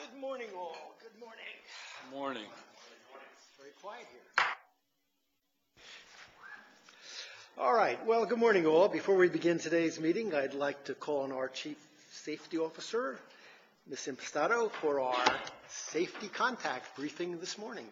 Good morning, all. Good morning. Good morning. It's very quiet here. All right. Well, good morning, all. Before we begin today's meeting, I'd like to call on our Chief Safety Officer, Ms. Impastato, for our safety contact briefing this morning.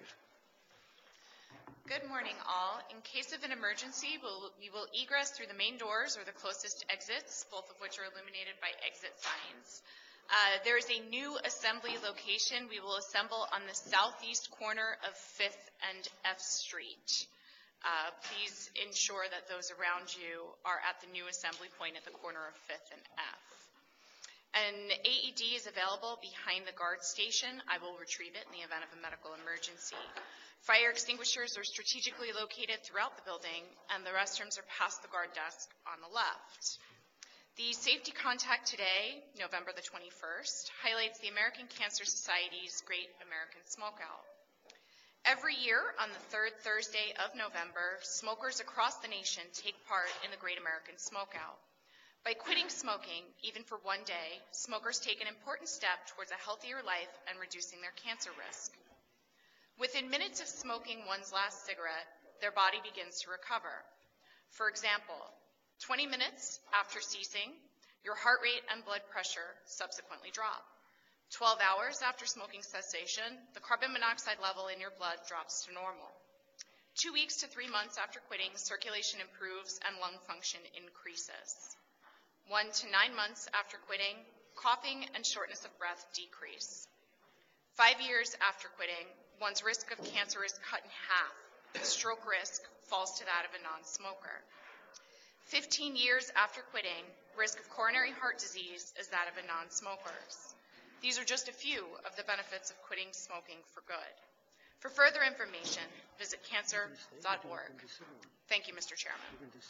Good morning, all. In case of an emergency, we will egress through the main doors or the closest exits, both of which are illuminated by exit signs. There is a new assembly location. We will assemble on the southeast corner of 5th and F Street. Please ensure that those around you are at the new assembly point at the corner of 5th and F. An AED is available behind the guard station. I will retrieve it in the event of a medical emergency. Fire extinguishers are strategically located throughout the building, and the restrooms are past the guard desk on the left. The safety contact today, November the 21st, highlights the American Cancer Society's Great American Smokeout. Every year on the third Thursday of November, smokers across the nation take part in the Great American Smokeout. By quitting smoking, even for one day, smokers take an important step towards a healthier life and reducing their cancer risk. Within minutes of smoking one's last cigarette, their body begins to recover. For example, 20 minutes after ceasing, your heart rate and blood pressure subsequently drop. 12 hours after smoking cessation, the carbon monoxide level in your blood drops to normal. 2 weeks to 3 months after quitting, circulation improves and lung function increases. 1 to 9 months after quitting, coughing and shortness of breath decrease. 5 years after quitting, one's risk of cancer is cut in half. Stroke risk falls to that of a non-smoker. 15 years after quitting, risk of coronary heart disease is that of a non-smoker's. These are just a few of the benefits of quitting smoking for good. For further information, visit cancer.org. Thank you, Mr. Chairman.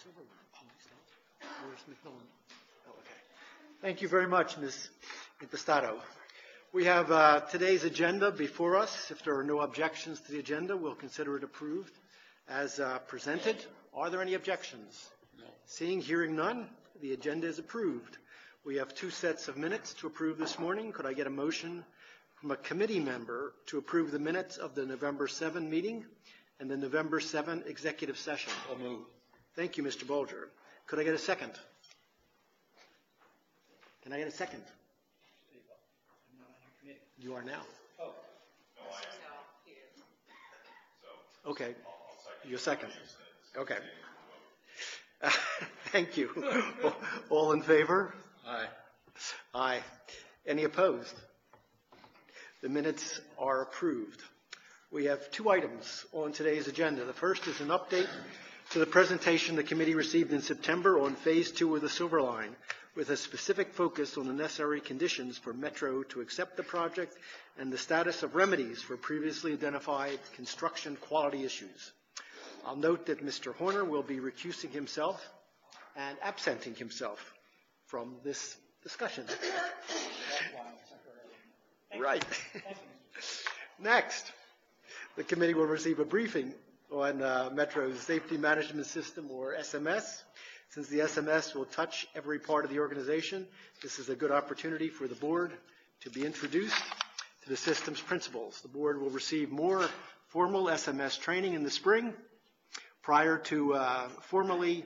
Thank you very much, Ms. Impastato. We have today's agenda before us. If there are no objections to the agenda, we'll consider it approved as presented. Are there any objections? No. Seeing, hearing none, the agenda is approved. We have 2 sets of minutes to approve this morning. Could I get a motion from a committee member to approve the minutes of the November 7 meeting and the November 7 executive session? I'll move. Thank you, Mr. Bolger. Could I get a second? Can I get a second? You are now. Oh. Okay. You're second. Okay. Thank you. All in favor? Aye. Aye. Any opposed? The minutes are approved. We have 2 items on today's agenda. The first is an update to the presentation the committee received in September on Phase 2 of the Silver Line, with a specific focus on the necessary conditions for Metro to accept the project and the status of remedies for previously identified construction quality issues. I'll note that Mr. Horner will be recusing himself and absenting himself from this discussion. Right. Next, the committee will receive a briefing on Metro's Safety Management System, or SMS. Since the SMS will touch every part of the organization, this is a good opportunity for the board to be introduced to the system's principles. The board will receive more formal SMS training in the spring prior to formally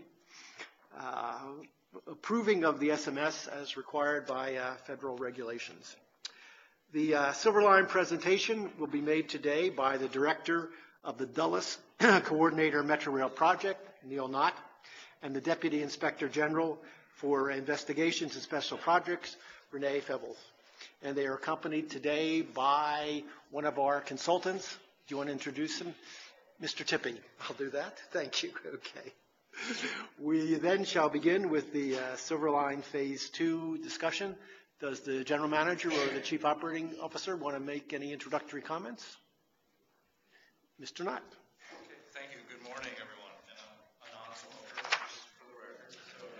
approving of the SMS as required by federal regulations. The Silver Line presentation will be made today by the director of the Dulles Coordinator Metro Rail Project, Neil Knott, and the Deputy Inspector General for Investigations and Special Projects, Renee Febbles. And they are accompanied today by one of our consultants. Do you want to introduce him? Mr. Tipping. I'll do that. Thank you. Okay. We then shall begin with the Silver Line Phase 2 discussion. Does the General Manager or the Chief Operating Officer want to make any introductory comments? Mr. Knott. Okay, thank you. Good morning, everyone. A non-smoker, just for the record.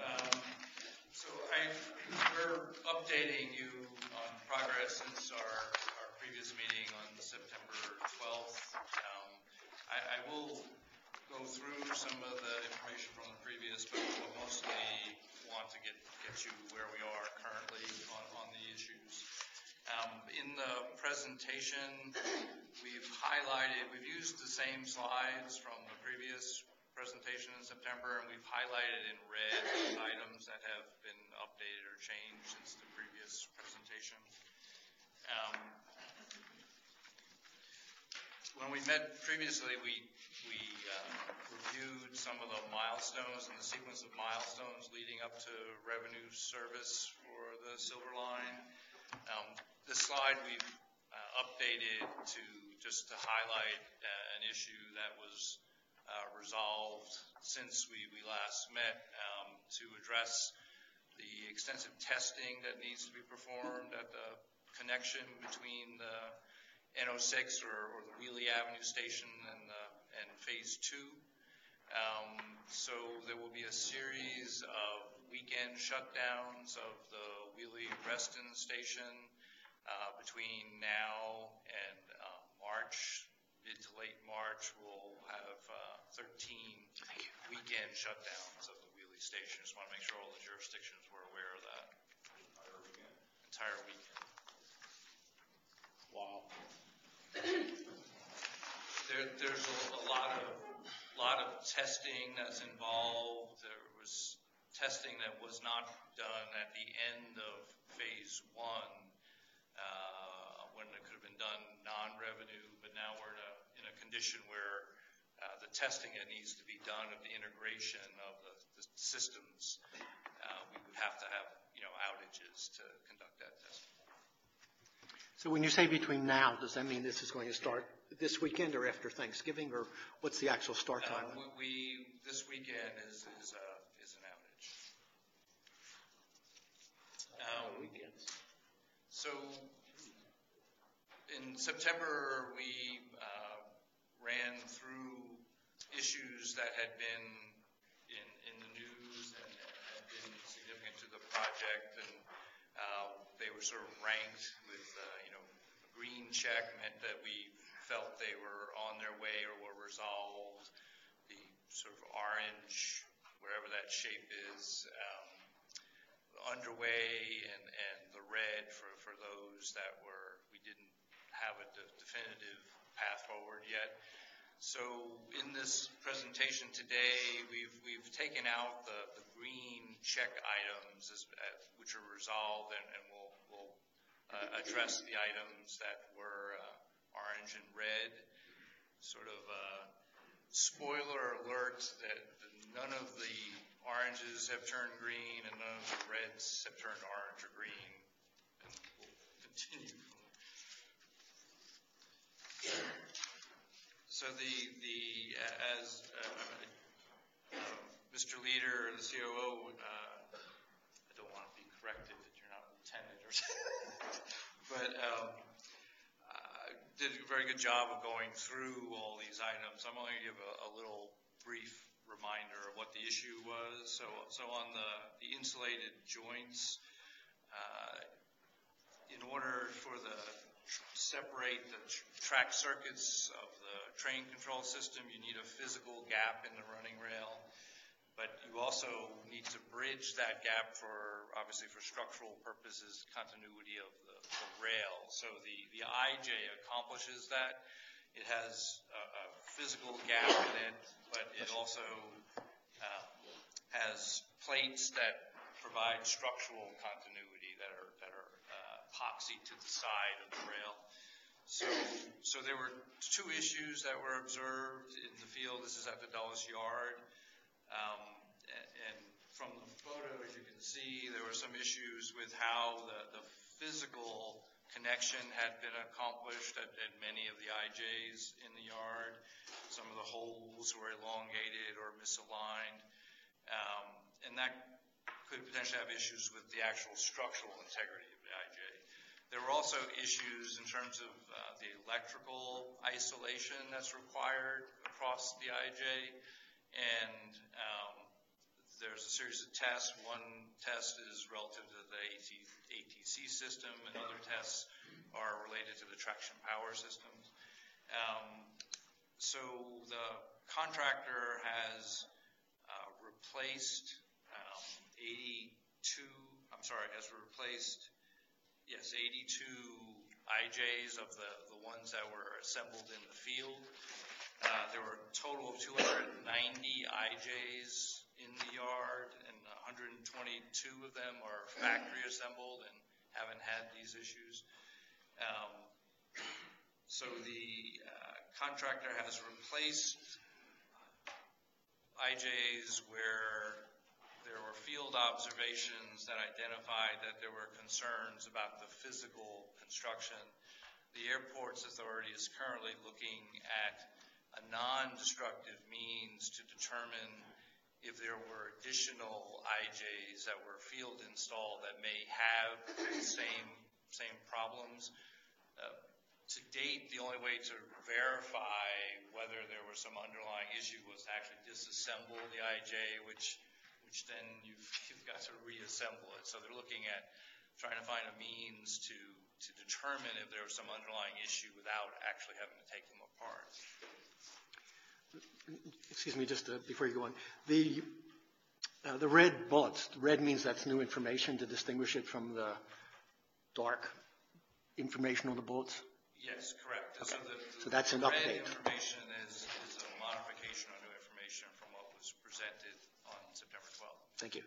We're updating you on progress since our previous meeting on September 12th. I will go through some of the information from the previous, but we'll mostly want to get you where we are currently on the issues. In the presentation, we've used the same slides from the previous presentation in September, and we've highlighted in red items that have been updated or changed since the previous presentation. When we met previously, we reviewed some of the milestones and the sequence of milestones leading up to revenue service for the Silver Line. This slide we've updated just to highlight an issue that was resolved since we last met, to address the extensive testing that needs to be performed at the connection between the N06 or the Wheelie Avenue station and Phase 2. So there will be a series of weekend shutdowns of the Wheelie Reston station between now and March. Mid to late March, we'll have 13 weekend shutdowns of the Wheelie station. Just want to make sure all the jurisdictions were aware of that. Entire weekend. Wow. There's a lot of testing that's involved. There was testing that was not done at the end of Phase 1 when it could have been done non-revenue, but now we're in a condition where the testing that needs to be done of the integration of the systems, we would have to have outages to conduct that testing. So when you say between now, does that mean this is going to start this weekend or after Thanksgiving, or what's the actual start time? This weekend is an outage. Weekends. So in September, we ran through issues that had been in the news and had been significant to the project, and they were sort of ranked with, a green check meant that we felt they were on their way or were resolved. The sort of orange, wherever that shape is, underway, and the red for those that we didn't have a definitive path forward yet. So in this presentation today, we've taken out the green check items which are resolved, and we'll address the items that were orange and red. Sort of spoiler alert that none of the oranges have turned green and none of the reds have turned orange or green. And we'll continue. So as Mr. Leader, the COO, I don't want to be corrected that you're not a lieutenant or something, but did a very good job of going through all these items. I'm only going to give a little brief reminder of what the issue was. So on the insulated joints, in order for separate the track circuits of the train control system, you need a physical gap in the running rail, but you also need to bridge that gap obviously for structural purposes, continuity of the rail. So the IJ accomplishes that. It has a physical gap in it, but it also has plates that provide structural continuity that are epoxy to the side of the rail. So there were two issues that were observed in the field. This is at the Dulles Yard. And from the photo, as you can see, there were some issues with how the physical connection had been accomplished at many of the IJs in the yard. Some of the holes were elongated or misaligned. And that could potentially have issues with the actual structural integrity of the IJ. There were also issues in terms of the electrical isolation that's required across the IJ. And there's a series of tests. One test is relative to the ATC system, and other tests are related to the traction power systems. So the contractor has replaced 82 IJs of the ones that were assembled in the field. There were a total of 290 IJs in the yard, and 122 of them are factory assembled and haven't had these issues. So the contractor has replaced IJs where there were field observations that identified that there were concerns about the physical construction. The Airports Authority is currently looking at a non-destructive means to determine if there were additional IJs that were field installed that may have the same problems. To date, the only way to verify whether there was some underlying issue was to actually disassemble the IJ, which then you've got to reassemble it. So they're looking at trying to find a means to determine if there was some underlying issue without actually having to take them apart. Excuse me, just before you go on. The red bullets, red means that's new information to distinguish it from the dark information on the bullets? Yes, correct. Okay. So that's an red update. Information is a modification or new information from what was presented on September 12th. Thank you.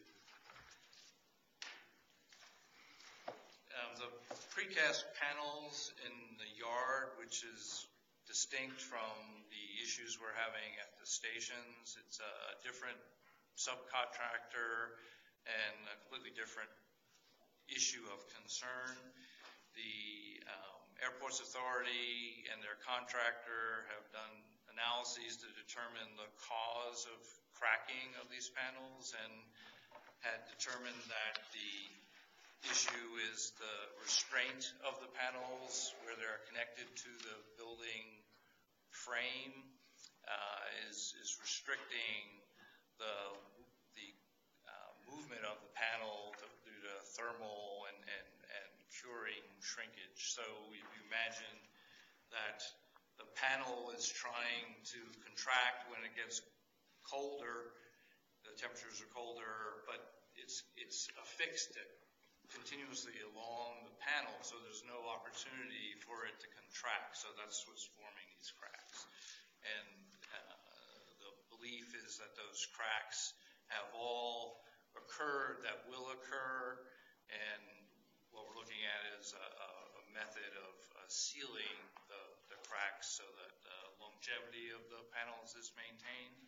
The precast panels in the yard, which is distinct from the issues we're having at the stations. It's a different subcontractor and a completely different issue of concern. The Airports Authority and their contractor have done analyses to determine the cause of cracking of these panels and had determined that the issue is the restraint of the panels where they're connected to the building frame is restricting the movement of the panel due to thermal and curing shrinkage. So if you imagine that the panel is trying to contract when it gets colder, the temperatures are colder, but it's affixed continuously along the panel, so there's no opportunity for it to contract. So that's what's forming these cracks. And the belief is that those cracks have all occurred, that will occur, and what we're looking at is a method of sealing the cracks so that the longevity of the panels is maintained.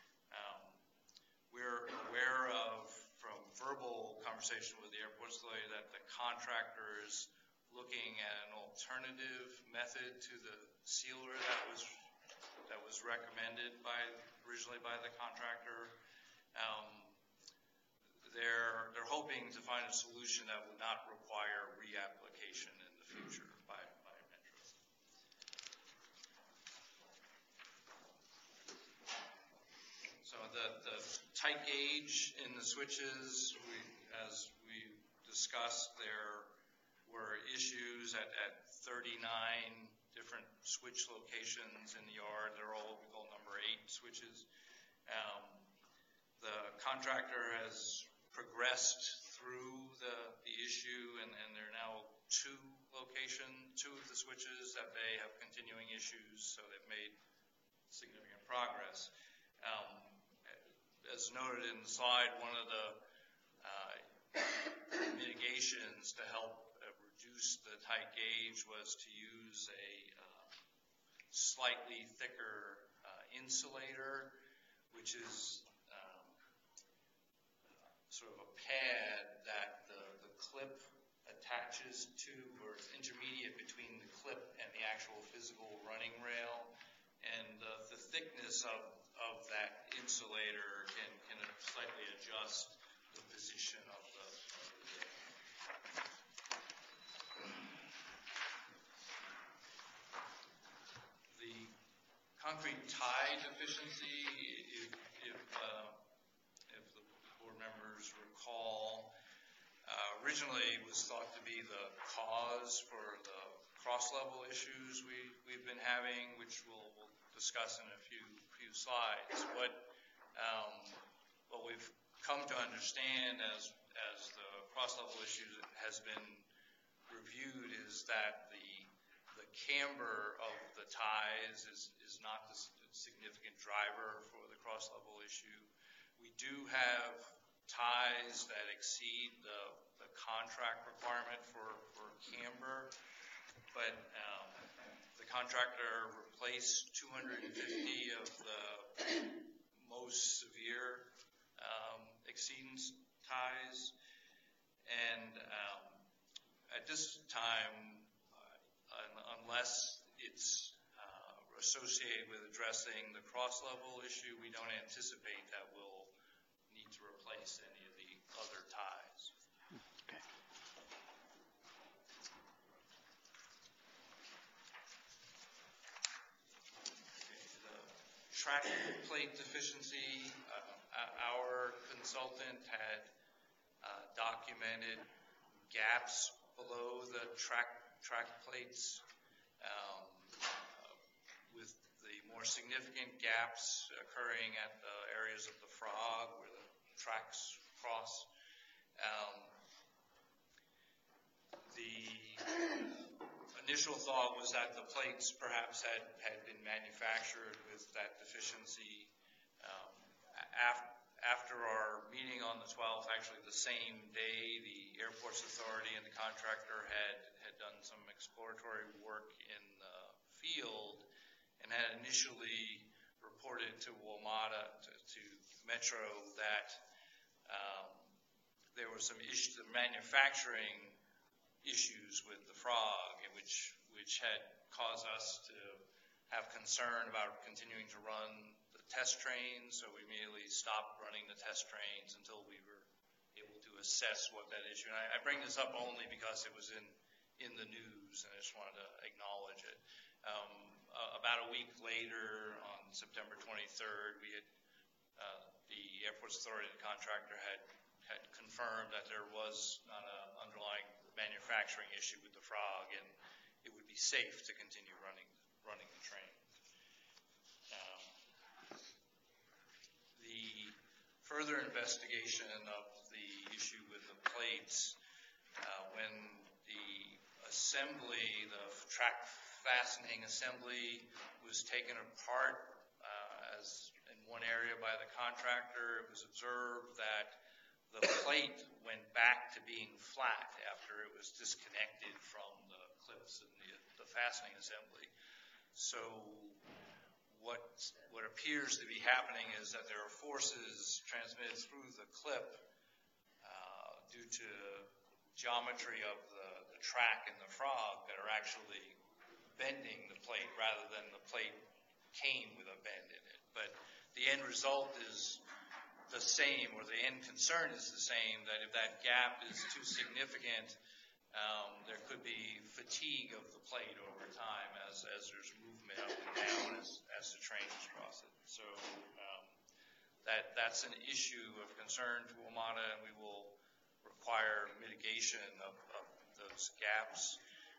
We're aware of, from verbal conversation with the Airports Authority, that the contractor is looking at an alternative method to the sealer that was recommended originally by the contractor. They're hoping to find a solution that would not require reapplication in the future by Metro. So the tight gauge in the switches, as we discussed, there were issues at 39 different switch locations in the yard. They're all what we call number 8 switches. The contractor has progressed through the issue, and there are now 2 of the switches that they have continuing issues, so they've made significant progress. As noted in the slide, one of the mitigations to help reduce the tight gauge was to use a slightly thicker insulator, which is sort of a pad that the clip attaches to, or it's intermediate between the clip and the actual physical running rail, and the thickness of that insulator can slightly adjust the position of the concrete tie deficiency. If the board members recall, originally was thought to be the cause for the cross-level issues we've been having, which we'll discuss in a few slides. What we've come to understand as the cross-level issue has been reviewed is that the camber of the ties is not the significant driver for the cross-level issue. We do have ties that exceed the contract requirement for camber, but the contractor replaced 250 of the most severe exceedance ties, and at this time, unless it's associated with addressing the cross-level issue, we don't anticipate that we'll need to replace any of the other ties. Okay. The track plate deficiency, our consultant had documented gaps below the track plates, with the more significant gaps occurring at the areas of the frog where the tracks cross. The initial thought was that the plates perhaps had been manufactured with that deficiency. After our meeting on the 12th, actually the same day, the Airports Authority and the contractor had done some exploratory work in the field and had initially reported to WMATA, to Metro, that there was some manufacturing issues with the frog, which had caused us to have concern about continuing to run the test trains, so we immediately stopped running the test trains until we were able to assess what that issue. And I bring this up only because it was in the news, and I just wanted to acknowledge it. About a week later, on September 23rd, we had the Airports Authority and the contractor had confirmed that there was not an underlying manufacturing issue with the frog, and it would be safe to continue running the train. The further investigation of the issue with the plates, when the assembly, the track fastening assembly, was taken apart as in one area by the contractor, it was observed that the plate went back to being flat after it was disconnected from the clips in the fastening assembly. So what appears to be happening is that there are forces transmitted through the clip due to geometry of the track and the frog that are actually bending the plate rather than the plate came with a bend in it. But the end result is the same, or the end concern is the same, that if that gap is too significant, there could be fatigue of the plate over time as there's movement up and down as the trains cross it. So that's an issue of concern to WMATA, and we will require mitigation of those gaps.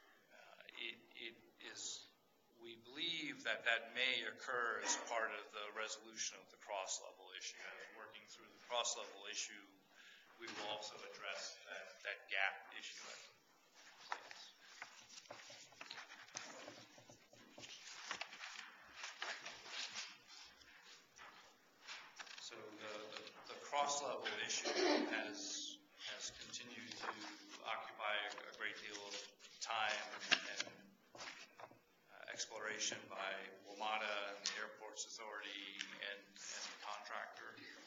We believe that may occur as part of the resolution of the cross-level issue. As working through the cross-level issue, we will also address that gap issue at the plates. So the cross-level issue has continued to occupy a great deal of time and exploration by WMATA and the Airports Authority and the contractor.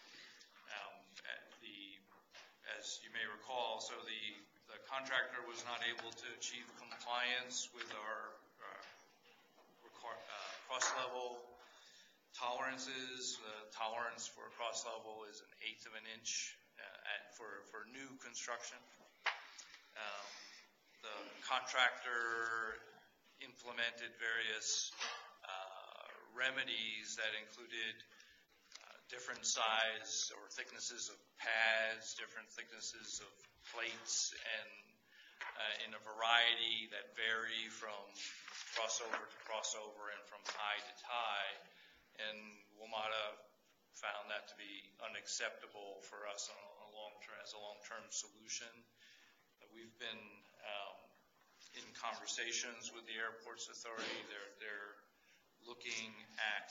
As you may recall, so the contractor was not able to achieve compliance with our cross-level tolerances. The tolerance for a cross-level is 1/8 of an inch for new construction. The contractor implemented various remedies that included different size or thicknesses of pads, different thicknesses of plates, and in a variety that vary from crossover to crossover and from tie to tie. And WMATA found that to be unacceptable for us as a long-term solution. We've been in conversations with the Airports Authority. They're looking at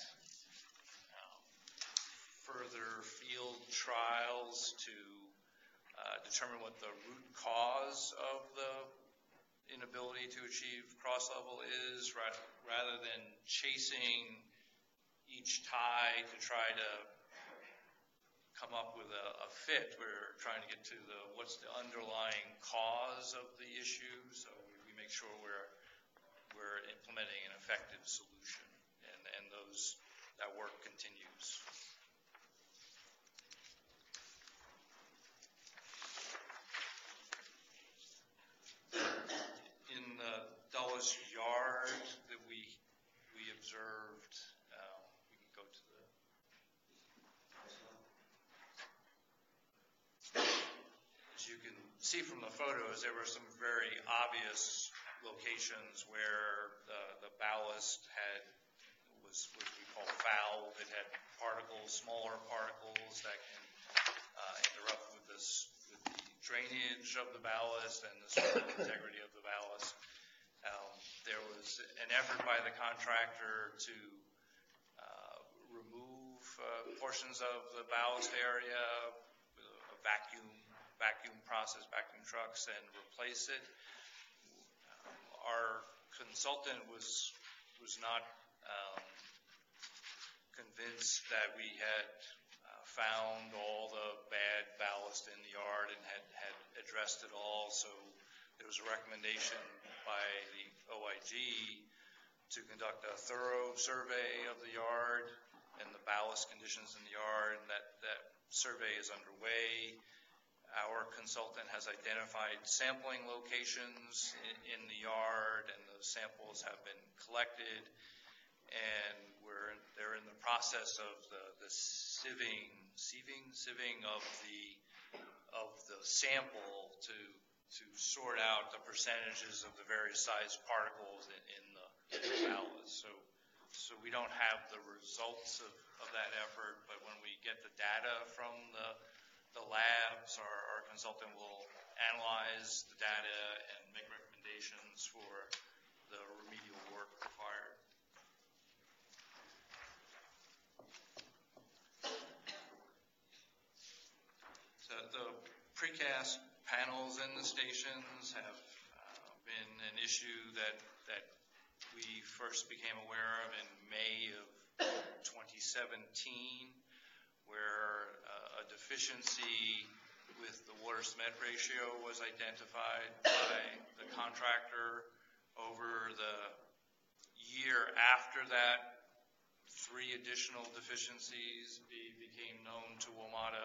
further field trials to determine what the root cause of the inability to achieve cross level is, rather than chasing each tie to try to come up with a fit. We're trying to get to what's the underlying cause of the issue, so we make sure we're implementing an effective solution, and that work continues. In the Dulles Yard that we observed, we can go to the. As you can see from the photos, there were some very obvious locations where the ballast was what we call foul. It had smaller particles that can interrupt with the drainage of the ballast and the structural integrity of the ballast. There was an effort by the contractor to remove portions of the ballast area with a vacuum process, vacuum trucks, and replace it. Our consultant was not convinced that we had found all the bad ballast in the yard and had addressed it all. So there was a recommendation by the OIG to conduct a thorough survey of the yard and the ballast conditions in the yard, and that survey is underway. Our consultant has identified sampling locations in the yard, and those samples have been collected, and they're in the process of the sieving of the sample to sort out the percentages of the various size particles in the ballast. So we don't have the results of that effort, but when we get the data from the labs, our consultant will analyze the data and make recommendations for the remedial work required. So the precast panels in the stations have been an issue that we first became aware of in May of 2017, where a deficiency with the water cement ratio was identified by the contractor. Over the year after that, 3 additional deficiencies became known to WMATA,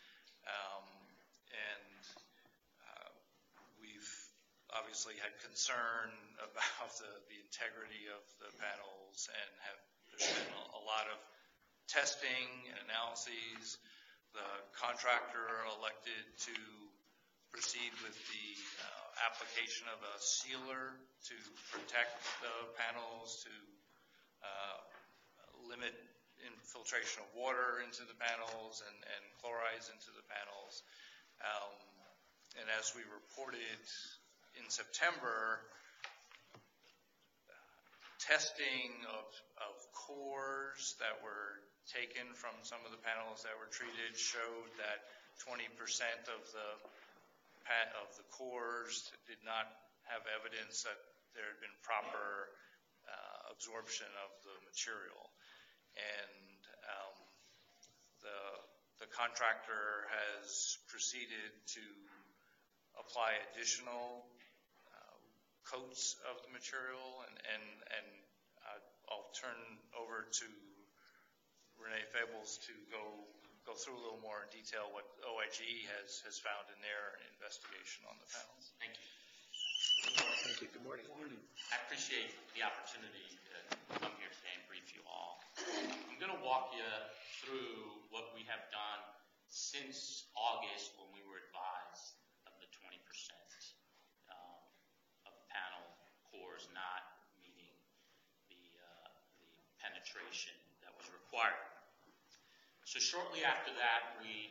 and we've obviously had concern about the integrity of the panels, and there's been a lot of testing and analyses. The contractor elected to proceed with the application of a sealer to protect the panels, to limit infiltration of water into the panels and chlorides into the panels. And as we reported in September, testing of cores that were taken from some of the panels that were treated showed that 20% of the cores did not have evidence that there had been proper absorption of the material. And the contractor has proceeded to apply additional coats of the material, and I'll turn over to Renee Fables to go through a little more in detail what OIG has found in their investigation on the panels. Thank you. Thank you. Good morning. I appreciate the opportunity to come here today and brief you all. I'm going to walk you through what we have done since August, when we were advised of the 20% of panel cores not meeting the penetration that was required. So shortly after that, we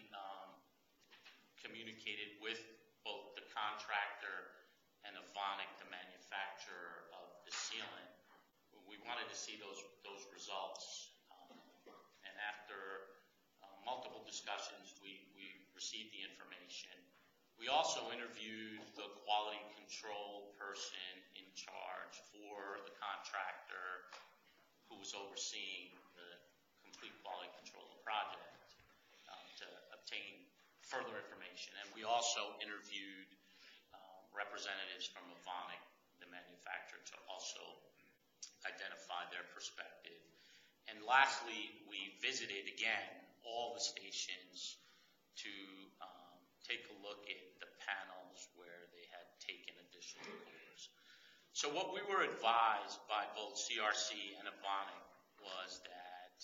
communicated with both the contractor and Evonik, the manufacturer, manufacture of the sealant. We wanted to see those results. And after multiple discussions, we received the information. We also interviewed the quality control person in charge for the contractor who was overseeing the complete quality control of the project to obtain further information. And we also interviewed representatives from Evonik, the manufacturer, to also identify their perspective. And lastly, we visited again all the stations to take a look at the panels where they had taken additional cores. So what we were advised by both CRC and Evonik was that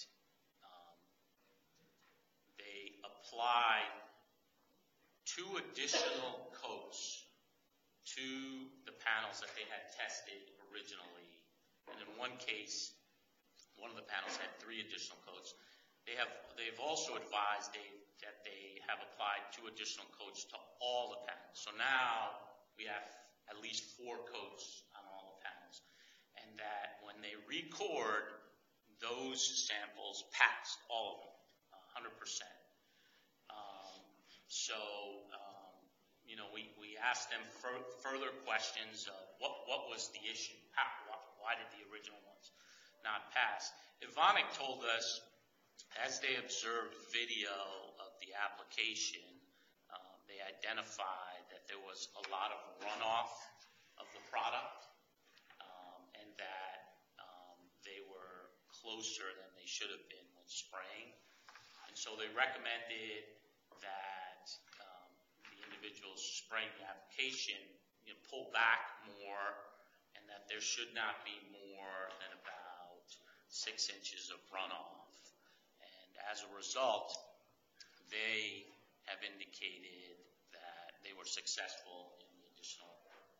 they applied 2 additional coats to the panels that they had tested originally. And in one case, one of the panels had 3 additional coats. They've also advised that they have applied 2 additional coats to all the panels. So now we have at least 4 coats on all the panels. And that when they record, those samples passed, all of them, 100%. We asked them further questions of what was the issue? Why did the original ones not pass? Evonik told us, as they observed video of the application, they identified that there was a lot of runoff of the product, and that they were closer than they should have been when spraying. And so they recommended that the individuals spraying the application pull back more, and that there should not be more than about 6 inches of runoff. And as a result, they have indicated that they were successful in the additional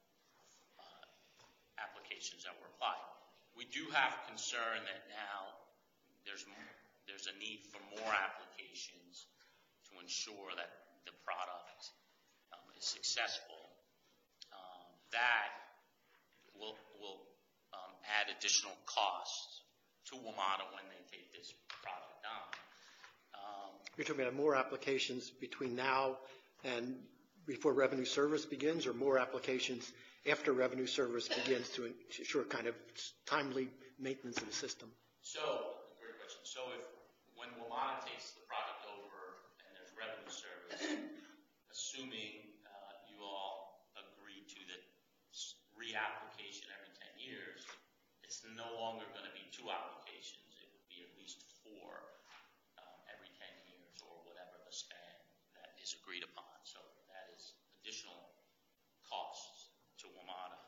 applications that were applied. We do have concern that now there's a need for more applications to ensure that the product is successful. That will add additional costs to WMATA when they take this product on. You're talking about more applications between now and before revenue service begins, or more applications after revenue service begins to ensure kind of timely maintenance of the system? So, great question. So when WMATA takes the product over and there's revenue service, assuming you all agree to the reapplication every 10 years, it's no longer going to be 2 applications. It would be at least 4 every 10 years, or whatever the span that is agreed upon. So that is additional costs to WMATA.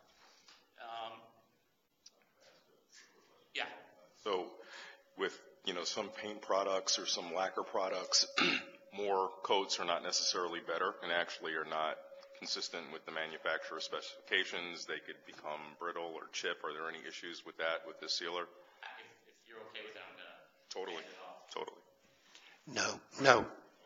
Yeah. So with, some paint products or some lacquer products, more coats are not necessarily better and actually are not consistent with the manufacturer's specifications. They could become brittle or chip. Are there any issues with that, with the sealer? If you're okay with that, I'm going to Totally. hand it off. Totally. No.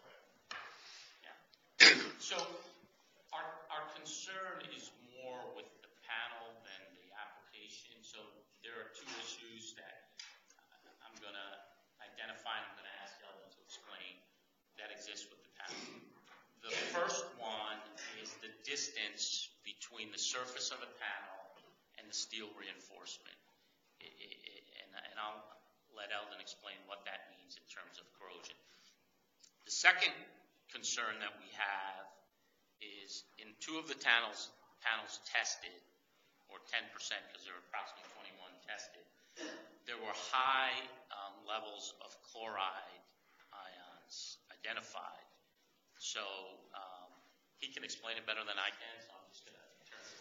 Yeah. So our concern is more with the panel than the application. So there are 2 issues that I'm going to identify, and I'm going to ask Eldon to explain, that exist with the panel. The first one is the distance between the surface of the panel and the steel reinforcement. And I'll let Eldon explain what that means in terms of corrosion. The second concern that we have is in 2 of the panels tested, or 10%, because there were approximately 21 tested, there were high levels of chloride ions identified. So he can explain it better than I can, so I'm just going to turn it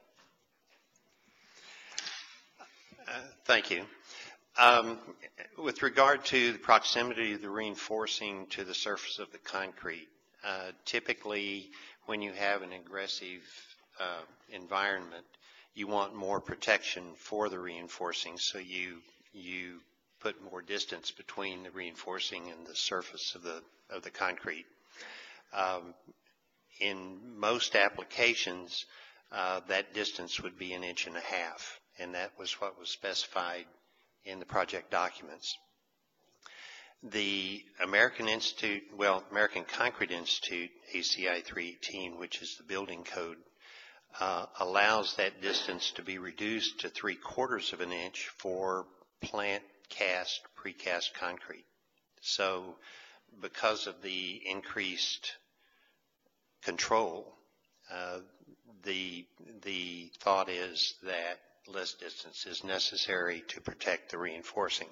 over to Ted. Thank you. With regard to the proximity of the reinforcing to the surface of the concrete, typically when you have an aggressive environment, you want more protection for the reinforcing, so you put more distance between the reinforcing and the surface of the concrete. In most applications, that distance would be 1.5 inches, and that was what was specified in the project documents. The American Concrete Institute, ACI 318, which is the building code, allows that distance to be reduced to 3/4 of an inch for plant cast, precast concrete. So because of the increased control, the thought is that less distance is necessary to protect the reinforcing.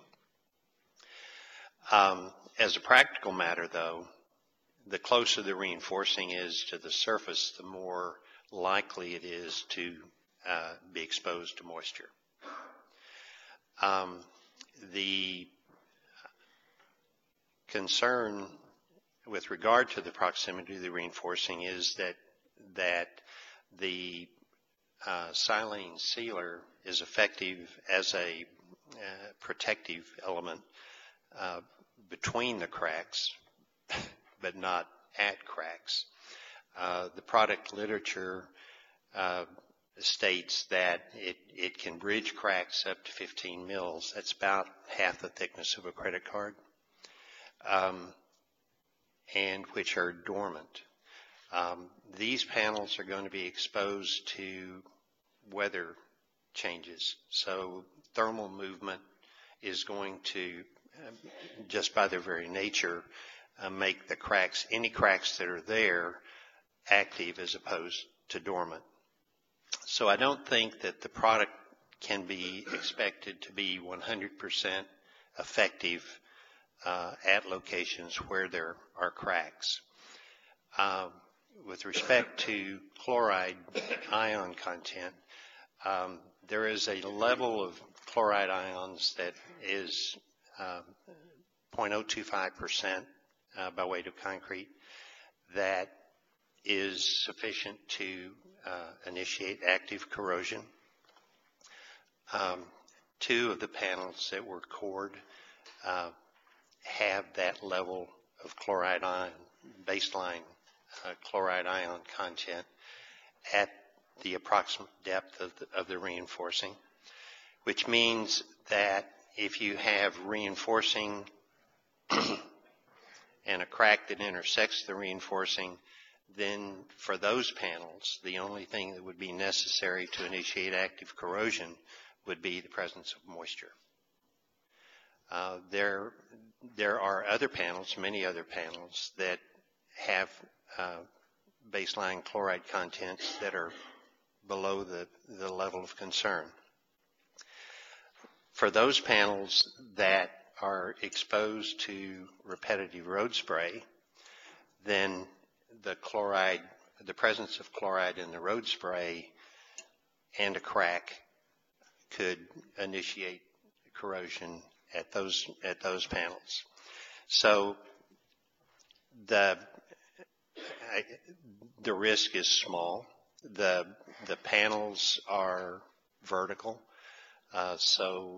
As a practical matter, though, the closer the reinforcing is to the surface, the more likely it is to be exposed to moisture. The concern with regard to the proximity of the reinforcing is that the silane sealer is effective as a protective element between the cracks, but not at cracks. The product literature states that it can bridge cracks up to 15 mils. That's about half the thickness of a credit card, and which are dormant. These panels are going to be exposed to weather changes, so thermal movement is going to, just by their very nature, make the cracks, any cracks that are there, active as opposed to dormant. So I don't think that the product can be expected to be 100% effective at locations where there are cracks. With respect to chloride ion content, there is a level of chloride ions that is 0.025% by weight of concrete that is sufficient to initiate active corrosion. 2 of the panels that were cored have that level of chloride ion, baseline chloride ion content at the approximate depth of the reinforcing, which means that if you have reinforcing and a crack that intersects the reinforcing, then for those panels, the only thing that would be necessary to initiate active corrosion would be the presence of moisture. There are other panels, many other panels, that have baseline chloride contents that are below the level of concern. For those panels that are exposed to repetitive road spray, then the presence of chloride in the road spray and a crack could initiate corrosion at those panels. So the risk is small. The panels are vertical, so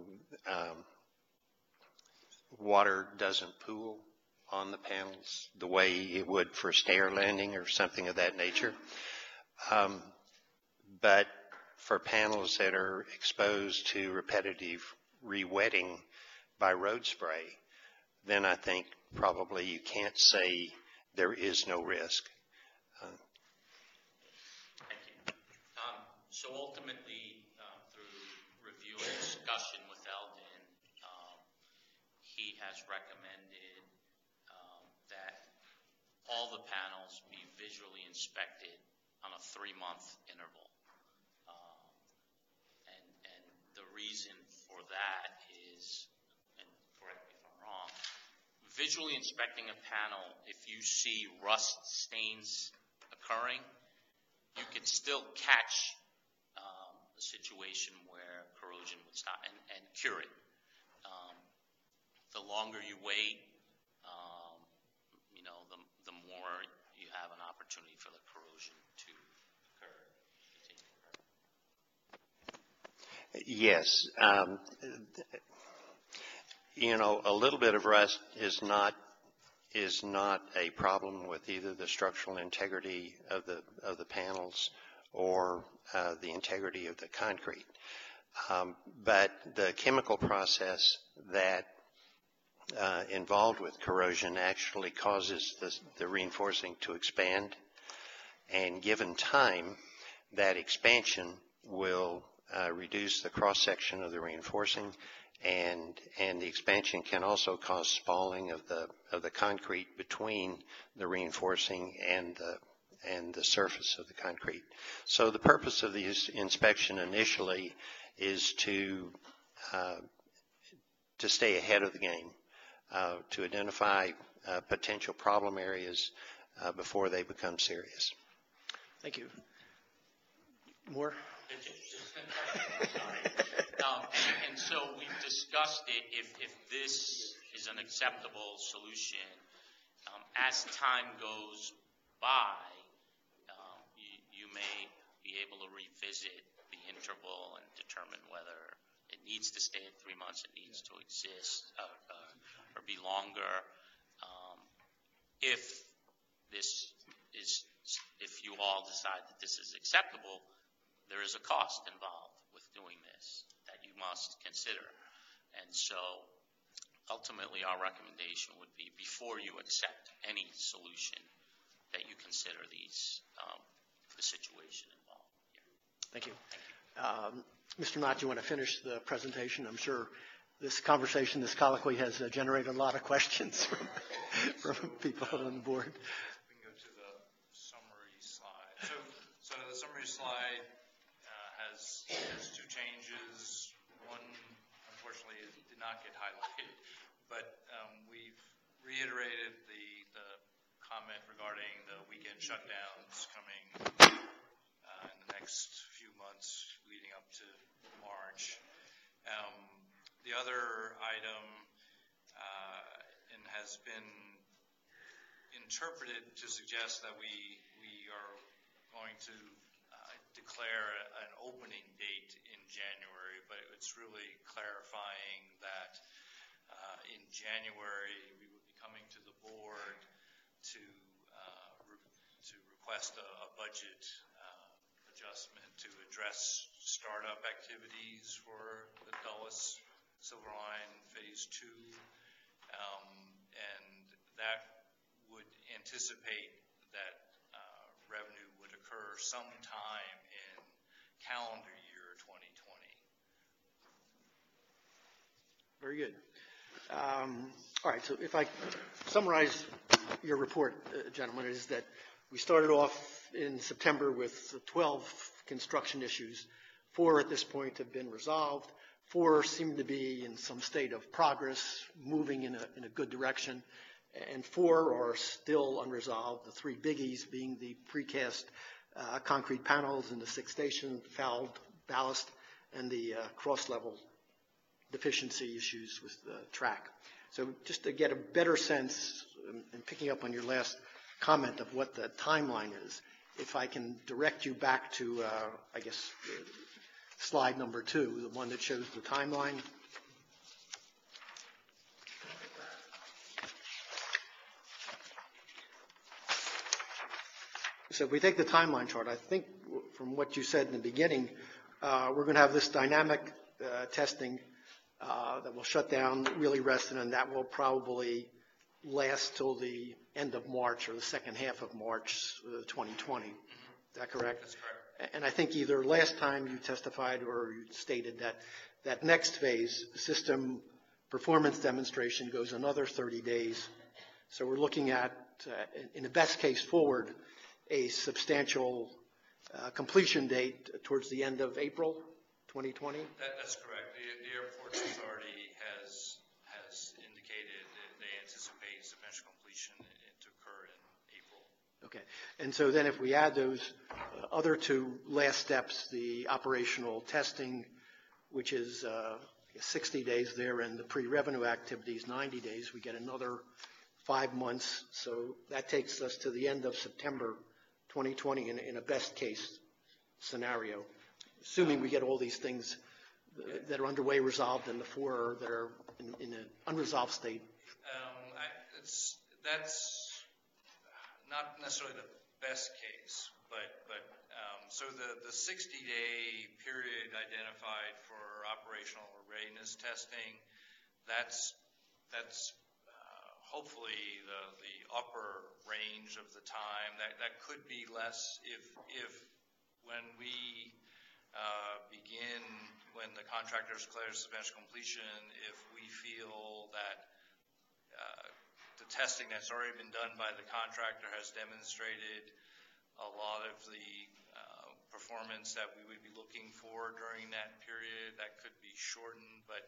water doesn't pool on the panels the way it would for stair landing or something of that nature. But for panels that are exposed to repetitive re-wetting by road spray, then I think probably you can't say there is no risk. Thank you. So ultimately, through review and discussion with Eldon, he has recommended that all the panels be visually inspected on a 3-month interval. And the reason for that is, and correct me if I'm wrong, visually inspecting a panel, if you see rust stains occurring, you can still catch a situation where corrosion would stop and cure it. The longer you wait, the more you have an opportunity for the corrosion to occur. Yes. A little bit of rust is not a problem with either the structural integrity of the panels or the integrity of the concrete. But the chemical process that involved with corrosion actually causes the reinforcing to expand, and given time, that expansion will reduce the cross-section of the reinforcing, and the expansion can also cause spalling of the concrete between the reinforcing and the surface of the concrete. So the purpose of the inspection initially is to stay ahead of the game, to identify potential problem areas before they become serious. Thank you. More? And so we've discussed it, if this is an acceptable solution, as time goes by, you may be able to revisit the interval and determine whether it needs to stay at 3 months, it needs to exist, or be longer. If you all decide that this is acceptable, there is a cost involved with doing this that you must consider. And so ultimately our recommendation would be, before you accept any solution, that you consider the situation involved here. Thank you. Mr. Knott, you want to finish the presentation? I'm sure this conversation, this colloquy has generated a lot of questions from people on the board. We can go to the summary slide. So the summary slide has two changes. One, unfortunately, did not get highlighted, but we've reiterated the comment regarding the weekend shutdowns coming in the next few months leading up to March. The other item has been interpreted to suggest that we are going to declare an opening date in January, but it's really clarifying that in January we will be coming to the board to request a budget adjustment to address startup activities for the Dulles Silver Line Phase 2, and that would anticipate that revenue would occur sometime in calendar year 2020. Very good. All right, so if I summarize your report, gentlemen, is that we started off in September with 12 construction issues. 4 at this point have been resolved. 4 seem to be in some state of progress, moving in a good direction, and 4 are still unresolved. The 3 biggies being the precast concrete panels in the 6th station, fouled ballast, and the cross-level deficiency issues with the track. So just to get a better sense, and picking up on your last comment of what the timeline is, if I can direct you back to, I guess, slide number 2, the one that shows the timeline. So if we take the timeline chart, I think from what you said in the beginning, we're going to have this dynamic testing that will shut down, really rest, and that will probably last till the end of March or the second half of March 2020. Is that correct? That's correct. And I think either last time you testified or you stated that next phase, system performance demonstration, goes another 30 days. So we're looking at, in the best case forward, a substantial completion date towards the end of April 2020? That's correct. The Airports Authority has indicated that they anticipate substantial completion to occur in April. Okay. And so then if we add those other 2 last steps, the operational testing, which is 60 days there, and the pre-revenue activities, 90 days, we get another 5 months. So that takes us to the end of September 2020 in a best case scenario, assuming we get all these things that are underway resolved and the 4 that are in an unresolved state. That's not necessarily the best case, but So the 60-day period identified for operational readiness testing, that's hopefully the upper range of the time. That could be less if when we begin, when the contractor declares substantial completion, if we feel that the testing that's already been done by the contractor has demonstrated a lot of the performance that we would be looking for during that period, that could be shortened. But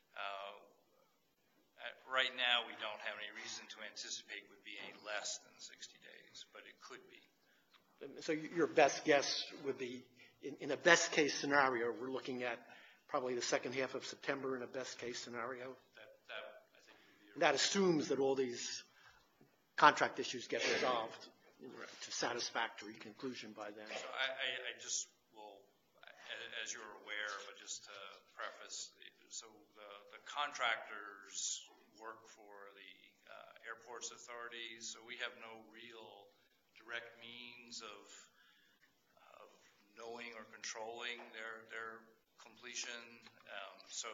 right now, we don't have any reason to anticipate would be any less than 60 days, but it could be. So your best guess would be, in a best case scenario, we're looking at probably the second half of September in a best case scenario? That I think would be That assumes that all these contract issues get resolved to satisfactory conclusion by then. So I just will, as you're aware, but just to preface, so the contractors work for the airports authorities, so we have no real direct means of knowing or controlling their completion. So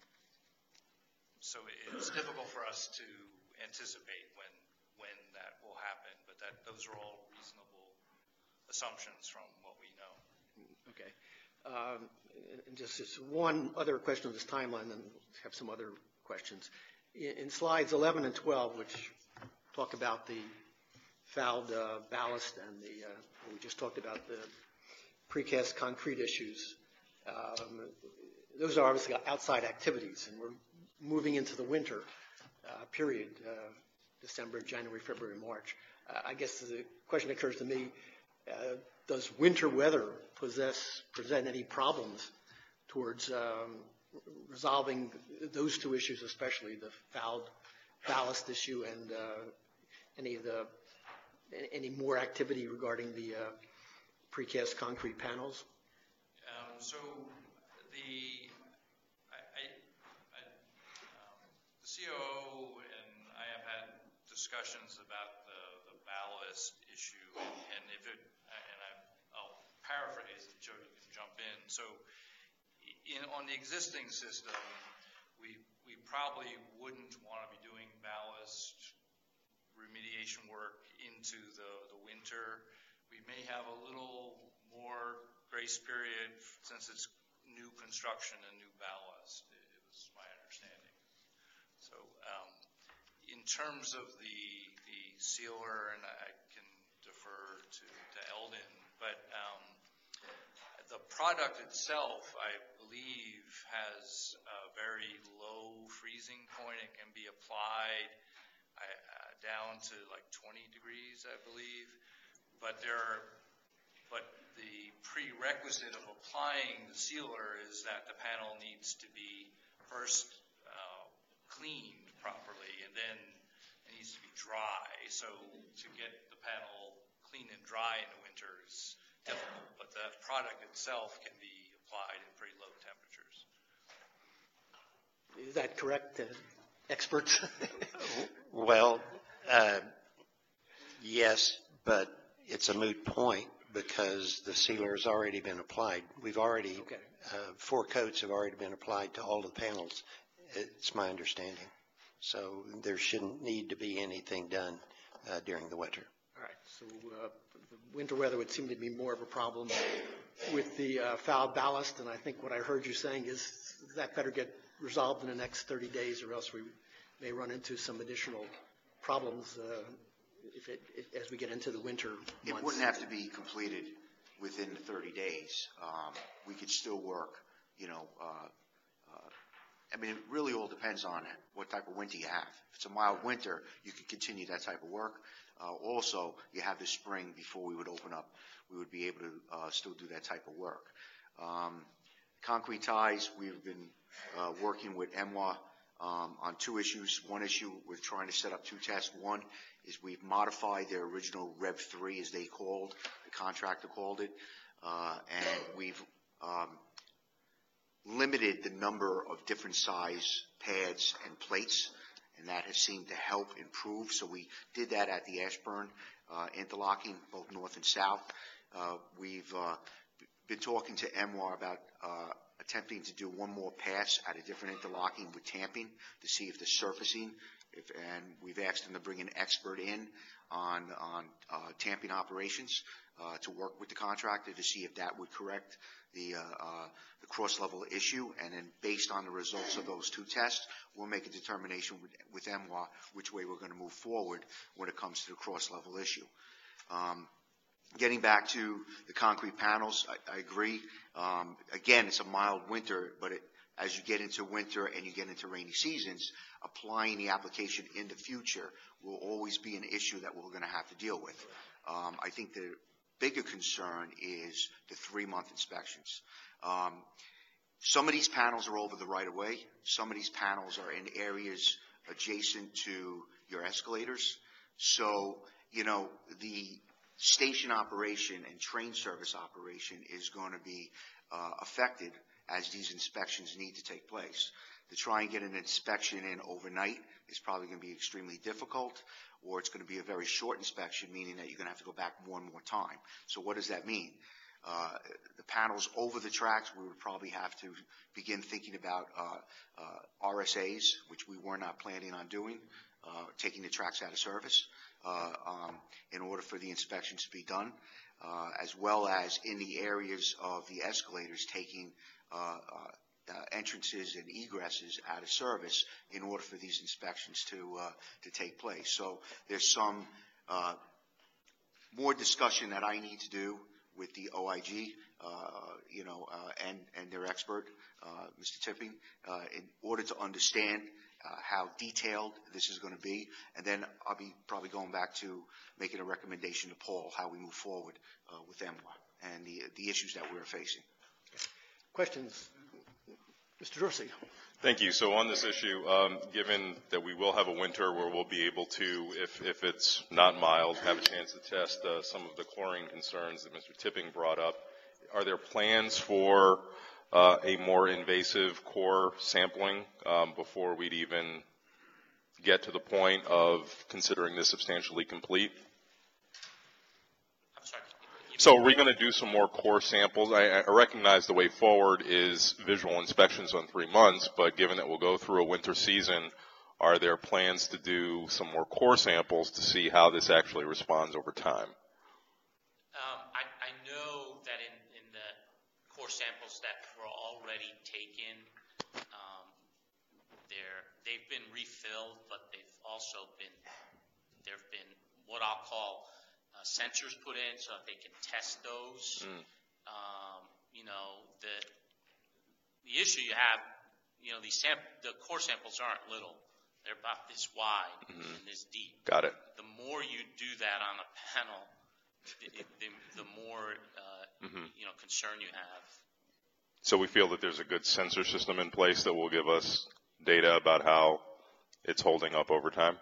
it's difficult for us to anticipate when that will happen, but those are all reasonable assumptions from what we know. Okay. And just one other question of this timeline, and have some other questions. In slides 11 and 12, which talk about the fouled ballast and we just talked about the precast concrete issues, those are obviously outside activities, and we're moving into the winter period, December, January, February, March. I guess the question occurs to me, does winter weather present any problems towards resolving those two issues, especially the fouled ballast issue and any more activity regarding the precast concrete panels? So the COO and I have had discussions about the ballast issue, and I'll paraphrase, and Joe, you can jump in. So on the existing system, we probably wouldn't want to be doing ballast remediation work into the winter. We may have a little more grace period since it's new construction and new ballast. It was my understanding. So in terms of the sealer, and I can defer to Eldon, but the product itself, I believe, has a very low freezing point. It can be applied down to like 20 degrees, I believe. But the prerequisite of applying the sealer is that the panel needs to be first cleaned properly, and then it needs to be dry. So to get the panel clean and dry in the winter is difficult, but the product itself can be applied in pretty low temperatures. Is that correct, experts? Well, yes, but it's a moot point because the sealer has already been applied. We've already, 4 coats have already been applied to all the panels. It's my understanding. So there shouldn't need to be anything done during the winter. All right. So the winter weather would seem to be more of a problem with the foul ballast, and I think what I heard you saying is that better get resolved in the next 30 days, or else we may run into some additional problems as we get into the winter months. It wouldn't have to be completed within the 30 days. We could still work, I mean, it really all depends on what type of winter you have. If it's a mild winter, you could continue that type of work. Also, you have the spring before we would open up. We would be able to still do that type of work. Concrete ties, we've been working with EMWA on 2 issues. One issue, we're trying to set up 2 tests. One is we've modified their original Rev 3, as they called, the contractor called it, and we've limited the number of different size pads and plates, and that has seemed to help improve. So we did that at the Ashburn interlocking, both north and south. We've been talking to MWAR about attempting to do one more pass at a different interlocking with tamping to see if the surfacing, and we've asked them to bring an expert in on tamping operations to work with the contractor to see if that would correct the cross-level issue, and then based on the results of those two tests, we'll make a determination with MWA which way we're going to move forward when it comes to the cross-level issue. Getting back to the concrete panels, I agree. Again, it's a mild winter, but as you get into winter and you get into rainy seasons, applying the application in the future will always be an issue that we're going to have to deal with. I think the bigger concern is the 3-month inspections. Some of these panels are over the right-of-way. Some of these panels are in areas adjacent to your escalators. So, the station operation and train service operation is going to be affected as these inspections need to take place. To try and get an inspection in overnight is probably going to be extremely difficult, or it's going to be a very short inspection, meaning that you're going to have to go back more and more time. So what does that mean? The panels over the tracks, we would probably have to begin thinking about RSAs, which we were not planning on doing, taking the tracks out of service in order for the inspections to be done, as well as in the areas of the escalators taking entrances and egresses out of service in order for these inspections to take place. So there's some more discussion that I need to do with the OIG, and their expert, Mr. Tipping, in order to understand how detailed this is going to be, and then I'll be probably going back to making a recommendation to Paul how we move forward with MWA and the issues that we're facing. Questions? Mr. Dorsey. Thank you. So on this issue, given that we will have a winter where we'll be able to, if it's not mild, have a chance to test some of the chlorine concerns that Mr. Tipping brought up, are there plans for a more invasive core sampling before we'd even get to the point of considering this substantially complete? I'm sorry. So we're going to do some more core samples. I recognize the way forward is visual inspections on 3 months, but given that we'll go through a winter season, are there plans to do some more core samples to see how this actually responds over time? I know that in the core samples that were already taken, they've been refilled, but they've also there have been what I'll call sensors put in so that they can test those. The issue you have, the core samples aren't little. They're about this wide and this deep. Got it. The more you do that on a panel, the more concern you have. So we feel that there's a good sensor system in place that will give us data about how it's holding up over time?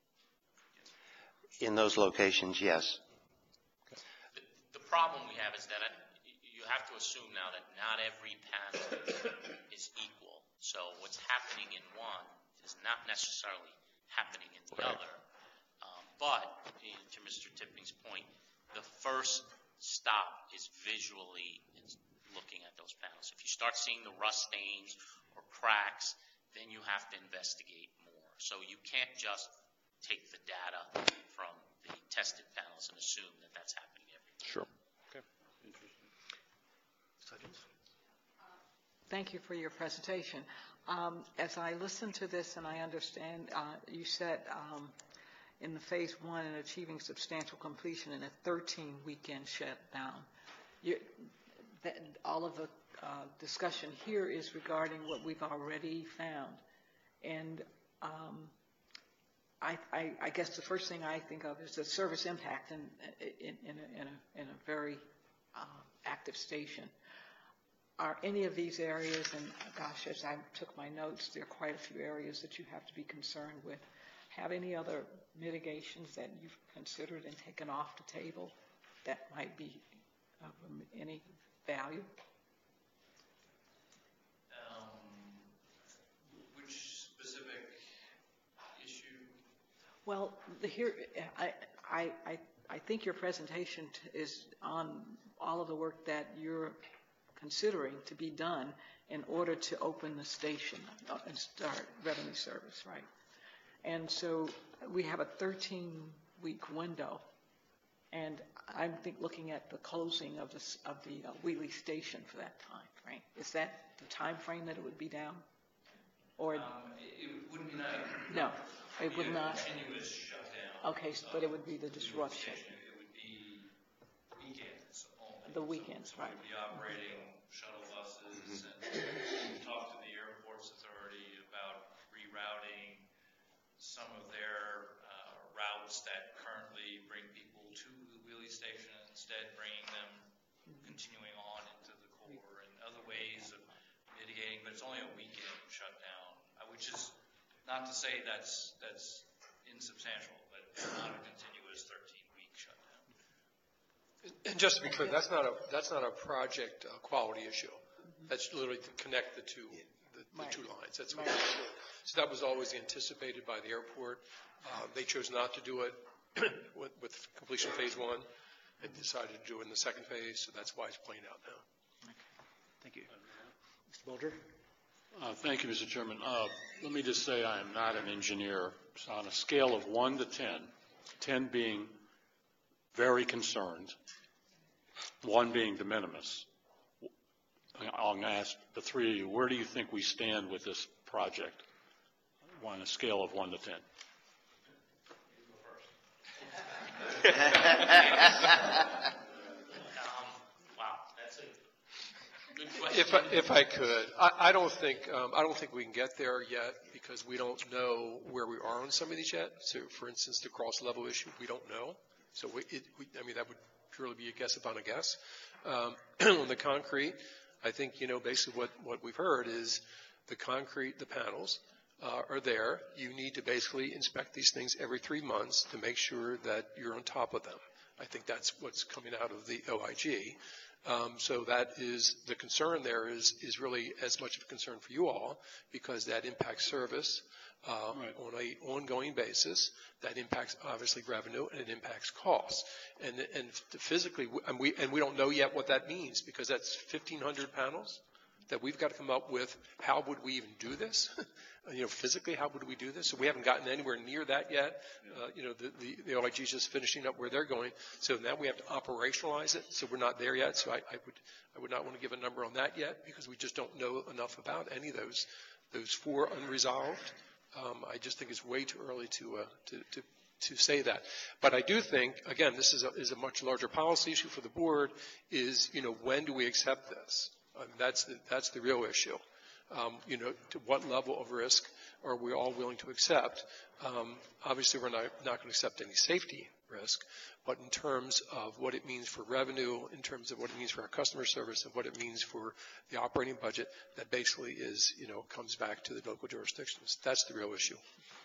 In those locations, yes. The problem we have is that you have to assume now that not every panel is equal. So what's happening in one is not necessarily happening in the other. But to Mr. Tipping's point, the first stop is visually looking at those panels. If you start seeing the rust stains or cracks, then you have to investigate more. So you can't just take the data from the tested panels and assume that that's happening everywhere. Sure. Okay. Thank you for your presentation. As I listen to this and I understand, you said in the phase 1 and achieving substantial completion in a 13-weekend shutdown. All of the discussion here is regarding what we've already found. And I guess the first thing I think of is the service impact in a very active station. Are any of these areas, and gosh, as I took my notes, there are quite a few areas that you have to be concerned with. Have any other mitigations that you've considered and taken off the table that might be of any value? Which specific issue? Well, here I I think your presentation is on all of the work that you're considering to be done in order to open the station and start revenue service, right? And so we have a 13-week window, and I'm looking at the closing of the Wheatley station for that time, right? Is that the time frame that it would be down? Or It would not. no, it would not. Continuous shutdown. Okay, but it would be the disruption, It would be weekends only. the weekends, So right? we'd be operating shuttle buses, and we talked to the Airports Authority about rerouting some of their routes that currently bring people to the Wheelie Station, instead bringing them continuing on into the core, and other ways of mitigating, but it's only a weekend shutdown, which is not to say that's insubstantial, but it's not a continuous 13-week shutdown. And just to be clear, that's not a project quality issue. That's literally to connect the two lines. That's what it's for. So that was always anticipated by the airport. They chose not to do it with completion of phase one. They decided to do it in the second phase, so that's why it's playing out now. Thank you. Mr. Bolger? Thank you, Mr. Chairman. Let me just say I am not an engineer. So on a scale of 1 to 10, 10 being very concerned, 1 being de minimis, I'm going to ask the three of you, where do you think we stand with this project on a scale of 1 to 10? Wow, that's a good question. If I could, I don't think we can get there yet because we don't know where we are on some of these yet. So, for instance, the cross-level issue, we don't know. So, that would purely be a guess upon a guess. On the concrete, I think, basically what we've heard is the concrete, the panels are there. You need to basically inspect these things every 3 months to make sure that you're on top of them. I think that's what's coming out of the OIG. So that is the concern there is really as much of a concern for you all because that impacts service on an ongoing basis. That impacts obviously revenue and it impacts costs. And physically, we don't know yet what that means because that's 1,500 panels that we've got to come up with. How would we even do this? Physically, how would we do this? So we haven't gotten anywhere near that yet. The OIG is just finishing up where they're going. So now we have to operationalize it. So we're not there yet. So I would not want to give a number on that yet because we just don't know enough about any of those 4 unresolved. I just think it's way too early to say that. But I do think, again, this is a much larger policy issue for the board. Is when do we accept this? That's the real issue. To what level of risk are we all willing to accept? Obviously, we're not going to accept any safety risk, but in terms of what it means for revenue, in terms of what it means for our customer service, and what it means for the operating budget, that basically is, comes back to the local jurisdictions. That's the real issue.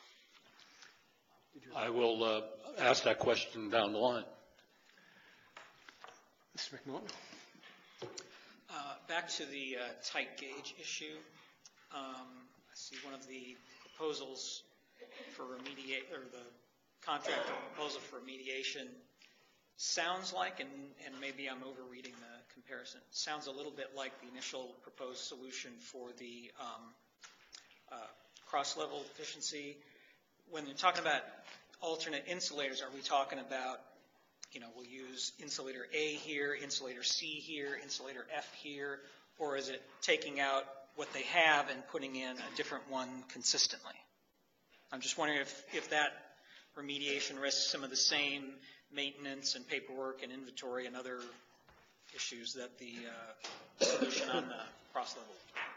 I will ask that question down the line. Mr. McNaughton? Back to the tight gauge issue. I see one of the proposals for remediate, or the contractor proposal for remediation sounds like, and maybe I'm overreading the comparison, sounds a little bit like the initial proposed solution for the cross-level efficiency. When you're talking about alternate insulators, are we talking about, we'll use insulator A here, insulator C here, insulator F here, or is it taking out what they have and putting in a different one consistently? I'm just wondering if that remediation risks some of the same maintenance and paperwork and inventory and other issues that the solution on the cross-level.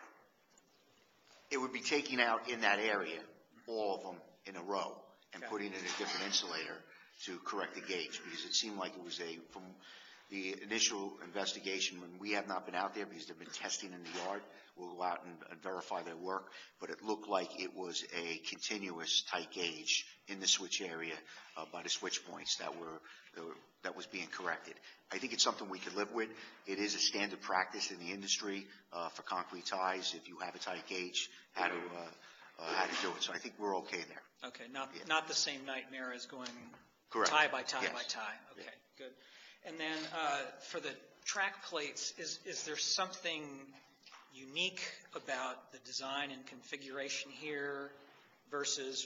It would be taking out in that area all of them in a row and putting in a different insulator to correct the gauge, because it seemed like it was from the initial investigation, when we have not been out there because they've been testing in the yard, we'll go out and verify their work, but it looked like it was a continuous tight gauge in the switch area by the switch points that was being corrected. I think it's something we could live with. It is a standard practice in the industry for concrete ties. If you have a tight gauge, how to do it. So I think we're okay there. Okay, not the same nightmare as going Correct. Tie by tie Yes. by tie. Okay, good. And then for the track plates, is there something unique about the design and configuration here versus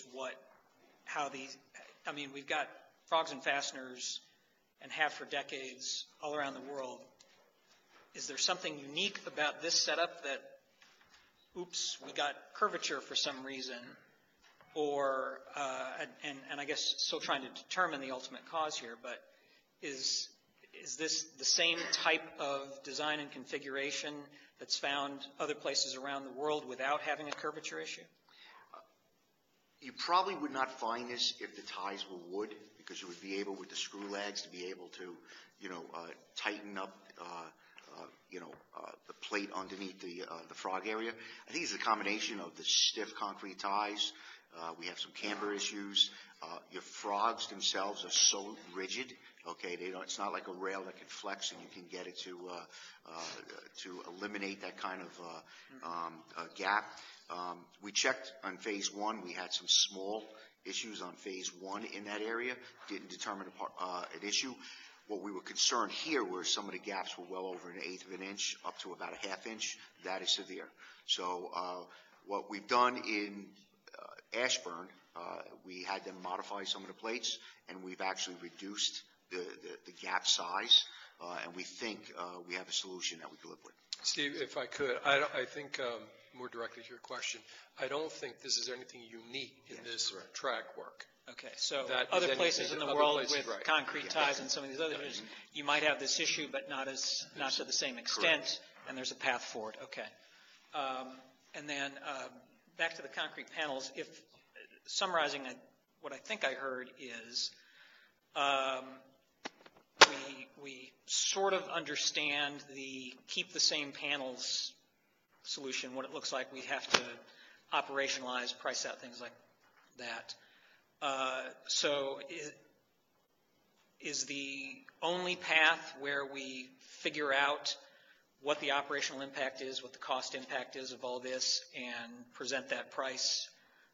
we've got frogs and fasteners and have for decades all around the world. Is there something unique about this setup that, oops, we got curvature for some reason, or, and I guess still trying to determine the ultimate cause here, but is this the same type of design and configuration that's found other places around the world without having a curvature issue? You probably would not find this if the ties were wood, because you would be able, with the screw legs, to be able to, tighten up, the plate underneath the frog area. I think it's a combination of the stiff concrete ties. We have some camber issues. Your frogs themselves are so rigid. Okay, it's not like a rail that can flex and you can get it to eliminate that kind of gap. We checked on phase one. We had some small issues on phase one in that area. Didn't determine an issue. What we were concerned here were some of the gaps were well over 1/8 of an inch, up to about 1/2 inch. That is severe. So what we've done in Ashburn, we had them modify some of the plates, and we've actually reduced the gap size, and we think we have a solution that we can live with. Steve, if I could, I think more directly to your question, I don't think this is anything unique in this track work. Okay, so That is other anything- places in the other world places, with right. concrete ties and some of these other issues, you might have this issue, but not to the same extent, and there's a path forward. Okay. And then back to the concrete panels, if summarizing what I think I heard is we sort of understand the keep the same panels solution, what it looks like. We have to operationalize, price out, things like that. So is the only path where we figure out what the operational impact is, what the cost impact is of all this, and present that price,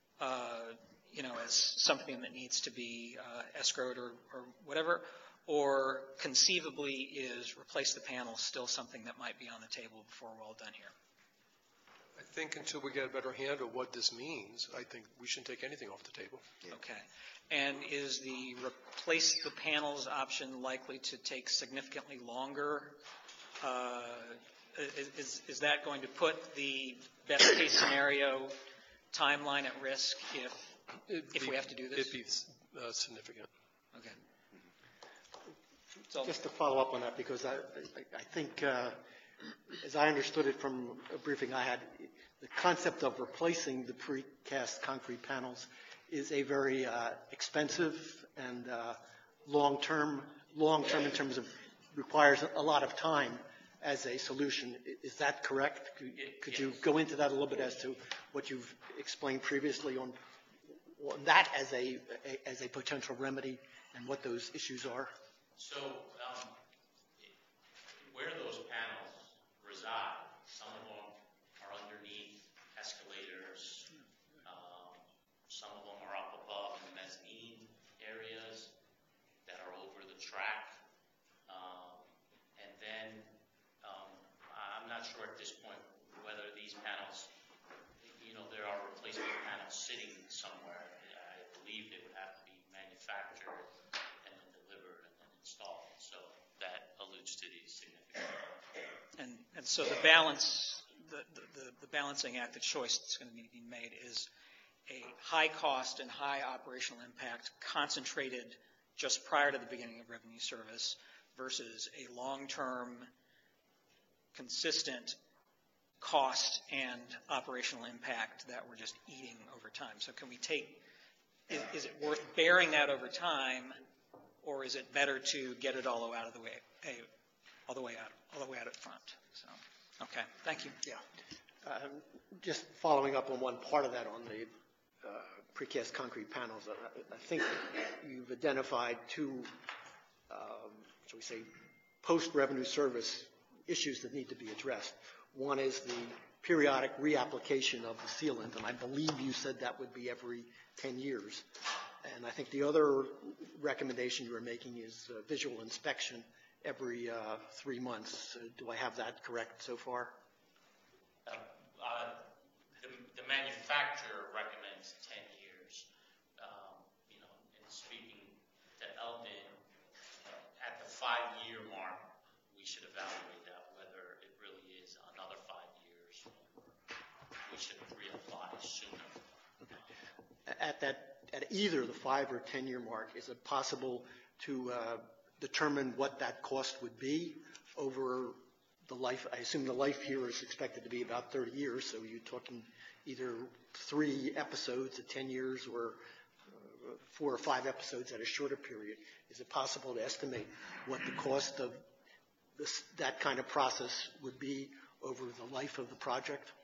as something that needs to be escrowed or whatever, or conceivably is replace the panel still something that might be on the table before we're all done here? I think until we get a better handle of what this means, I think we shouldn't take anything off the table. Okay. And is the replace the panels option likely to take significantly longer? Is that going to put the best case scenario timeline at risk if we have to do this? It'd be significant. Okay. So, Just to follow up on that, because I think, as I understood it from a briefing I had, the concept of replacing the precast concrete panels is a very expensive and long-term in terms of requires a lot of time as a solution. Is that correct? Could you go into that a little bit as to what you've explained previously on that as a potential remedy and what those issues are? So where those panels reside, some of them are underneath escalators, some of them are up above in the mezzanine areas that are over the track, and then I'm not sure at this point whether these panels, there are replacement panels sitting somewhere. I believe they would have to be manufactured and then delivered and then installed. So that alludes to the significant. and so the balance, the balancing act, the choice that's going to need to be made is a high cost and high operational impact concentrated just prior to the beginning of revenue service versus a long-term, consistent cost and operational impact that we're just eating over time. So can we is it worth bearing that over time, or is it better to get it all out of the way, all the way out front? So, okay, thank you. Yeah. Just following up on one part of that on the precast concrete panels, I think you've identified two, shall we say, post-revenue service issues that need to be addressed. One is the periodic reapplication of the sealant, and I believe you said that would be every 10 years. And I think the other recommendation you were making is visual inspection every 3 months. Do I have that correct so far? The manufacturer recommends 10 years. And speaking to Eldon, at the 5-year mark, we should evaluate that, whether it really is another 5 years. We should reapply sooner. At either the 5 or 10-year mark, is it possible to determine what that cost would be over the life? I assume the life here is expected to be about 30 years, so you're talking either 3 episodes at 10 years or 4 or 5 episodes at a shorter period. Is it possible to estimate what the cost of that kind of process would be over the life of the project?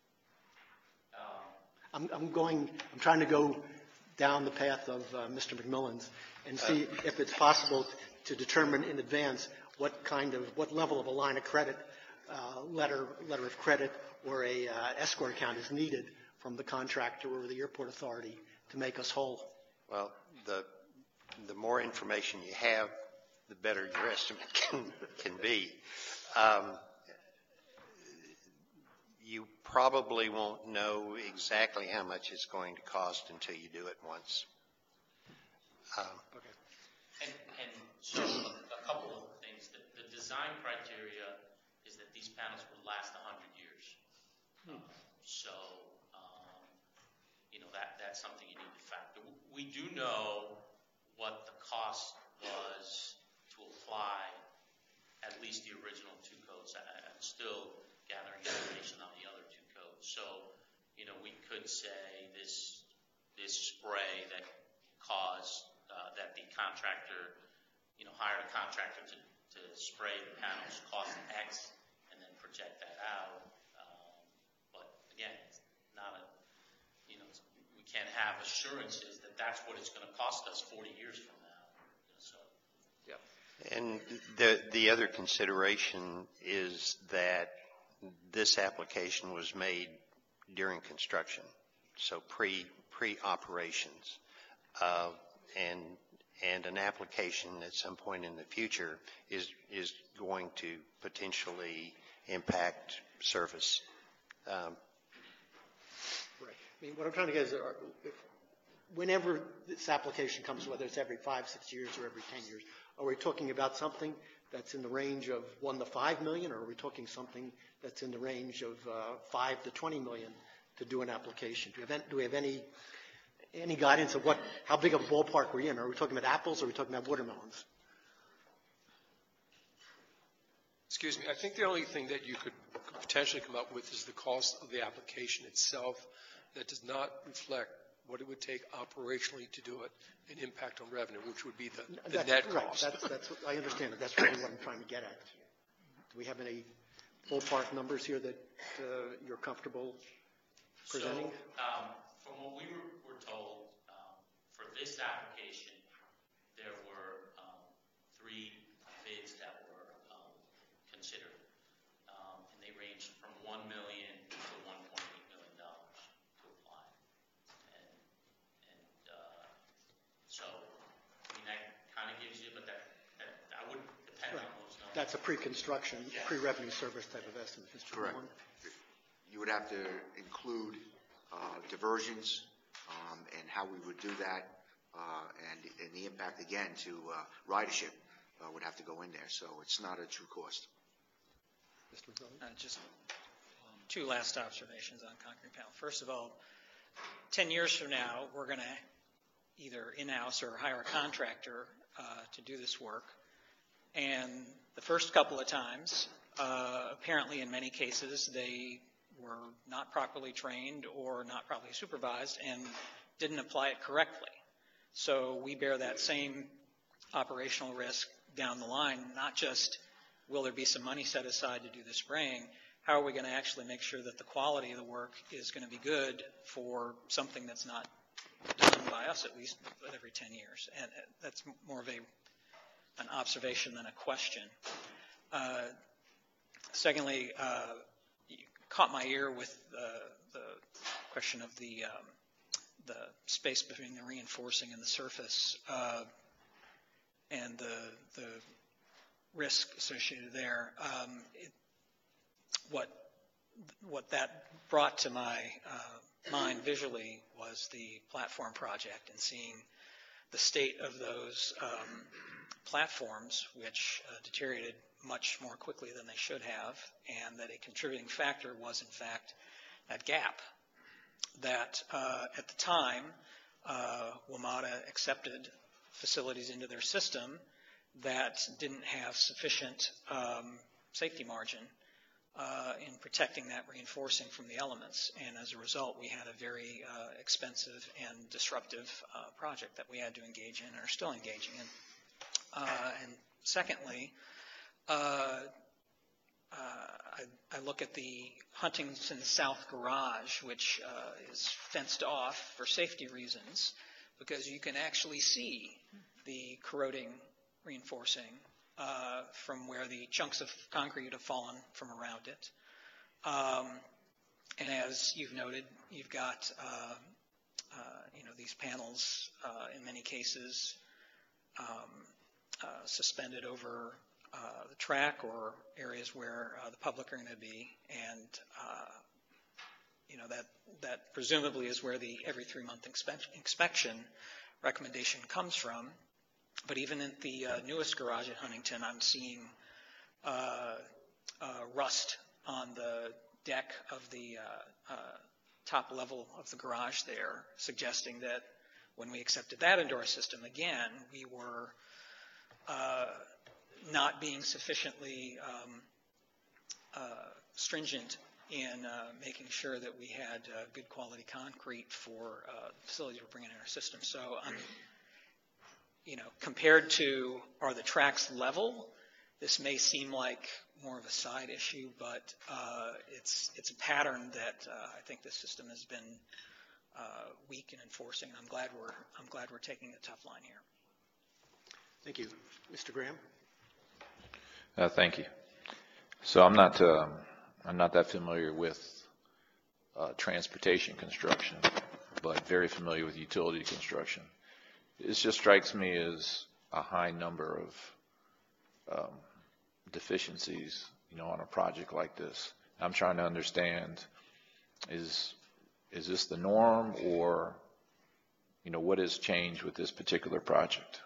I'm trying to go down the path of Mr. McMillan's and see if it's possible to determine in advance what level of a line of credit, letter of credit, or a escrow account is needed from the contractor or the airport authority to make us whole. Well, the more information you have, the better your estimate can be. You probably won't know exactly how much it's going to cost until you do it once. And so a couple of things. The design criteria is that these panels will last 100 years. So, that's something you need to factor. We do know what the cost was to apply at least the original 2 codes. I'm still gathering information on the other 2 codes. So, we could say this spray that caused that the contractor, hired a contractor to spray the panels cost X and then project that out. But again, it's not we can't have assurances that that's what it's going to cost us 40 years from now. So. Yeah. And the other consideration is that this application was made during construction, so pre-operations, and an application at some point in the future is going to potentially impact service. Right. I mean, what I'm trying to get is, whenever this application comes, whether it's every 5, 6 years or every 10 years, are we talking about something that's in the range of $1 to $5 million, or are we talking something that's in the range of $5 to $20 million to do an application? Do we have any guidance of how big of a ballpark we're in? Are we talking about apples, or are we talking about watermelons? Excuse me, I think the only thing that you could potentially come up with is the cost of the application itself. That does not reflect what it would take operationally to do it, an impact on revenue, which would be the net cost. Right. That's I understand it. That's really what I'm trying to get at. Do we have any ballpark numbers here that you're comfortable presenting? So, from what we were told, for this application, there were 3 bids that were considered, and they ranged from $1 million to $1.8 million to apply. And so, that kind of gives you, but that I wouldn't depend on those numbers. That's a pre-construction, pre-revenue service type of estimate, Mr. Correct. Mullen. You would have to include diversions and how we would do that, and the impact, again, to ridership would have to go in there. So it's not a true cost. Mr. McMillan? Just 2 last observations on concrete panel. First of all, 10 years from now, we're going to either in-house or hire a contractor to do this work. And the first couple of times, apparently in many cases, they were not properly trained or not properly supervised and didn't apply it correctly. So we bear that same operational risk down the line, not just will there be some money set aside to do the spraying, how are we going to actually make sure that the quality of the work is going to be good for something that's not done by us at least every 10 years. And that's more of an observation than a question. Secondly, you caught my ear with the question of the space between the reinforcing and the surface, and the risk associated there. What that brought to my mind visually was the platform project, and seeing the state of those platforms, which deteriorated much more quickly than they should have, and that a contributing factor was, in fact, that gap. That at the time, WMATA accepted facilities into their system that didn't have sufficient safety margin in protecting that reinforcing from the elements. And as a result, we had a very expensive and disruptive project that we had to engage in and are still engaging in. And secondly, I look at the Huntington South garage, which is fenced off for safety reasons, because you can actually see the corroding reinforcing from where the chunks of concrete have fallen from around it. And as you've noted, you've got these panels in many cases suspended over the track or areas where the public are going to be, and that presumably is where the every 3-month inspection recommendation comes from. But even in the newest garage at Huntington, I'm seeing rust on the deck of the top level of the garage there, suggesting that when we accepted that into our system again, we were not being sufficiently stringent in making sure that we had good quality concrete for facilities we're bringing in our system. So, compared to are the tracks level, this may seem like more of a side issue, but it's a pattern that I think the system has been weak in enforcing. And I'm glad we're taking a tough line here. Thank you. Mr. Graham? Thank you. So I'm not that familiar with transportation construction, but very familiar with utility construction. It just strikes me as a high number of deficiencies, on a project like this. I'm trying to understand, is this the norm, or, what has changed with this particular project?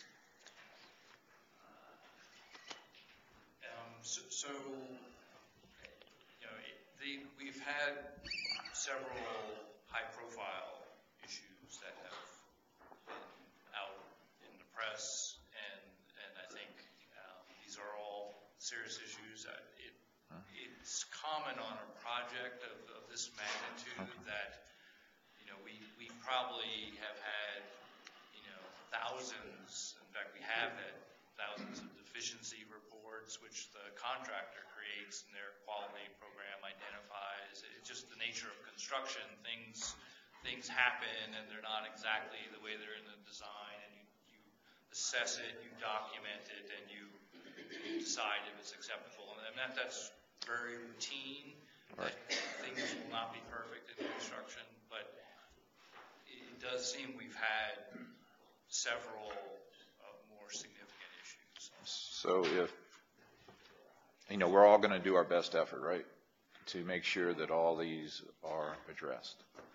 We've had several high-profile issues that have been out in the press, and I think these are all serious issues. It's common on a project of this magnitude that, we probably have had, thousands, in fact, we have had thousands of deficiency reports, which the contractor creates and their quality program identifies. It's just the nature of construction. Things happen, and they're not exactly the way they're in the design, and you assess it, you document it, and you decide if it's acceptable. And that's very routine. Right. Things will not be perfect in construction, but it does seem we've had several more significant issues. So if, we're all going to do our best effort, right, to make sure that all these are addressed.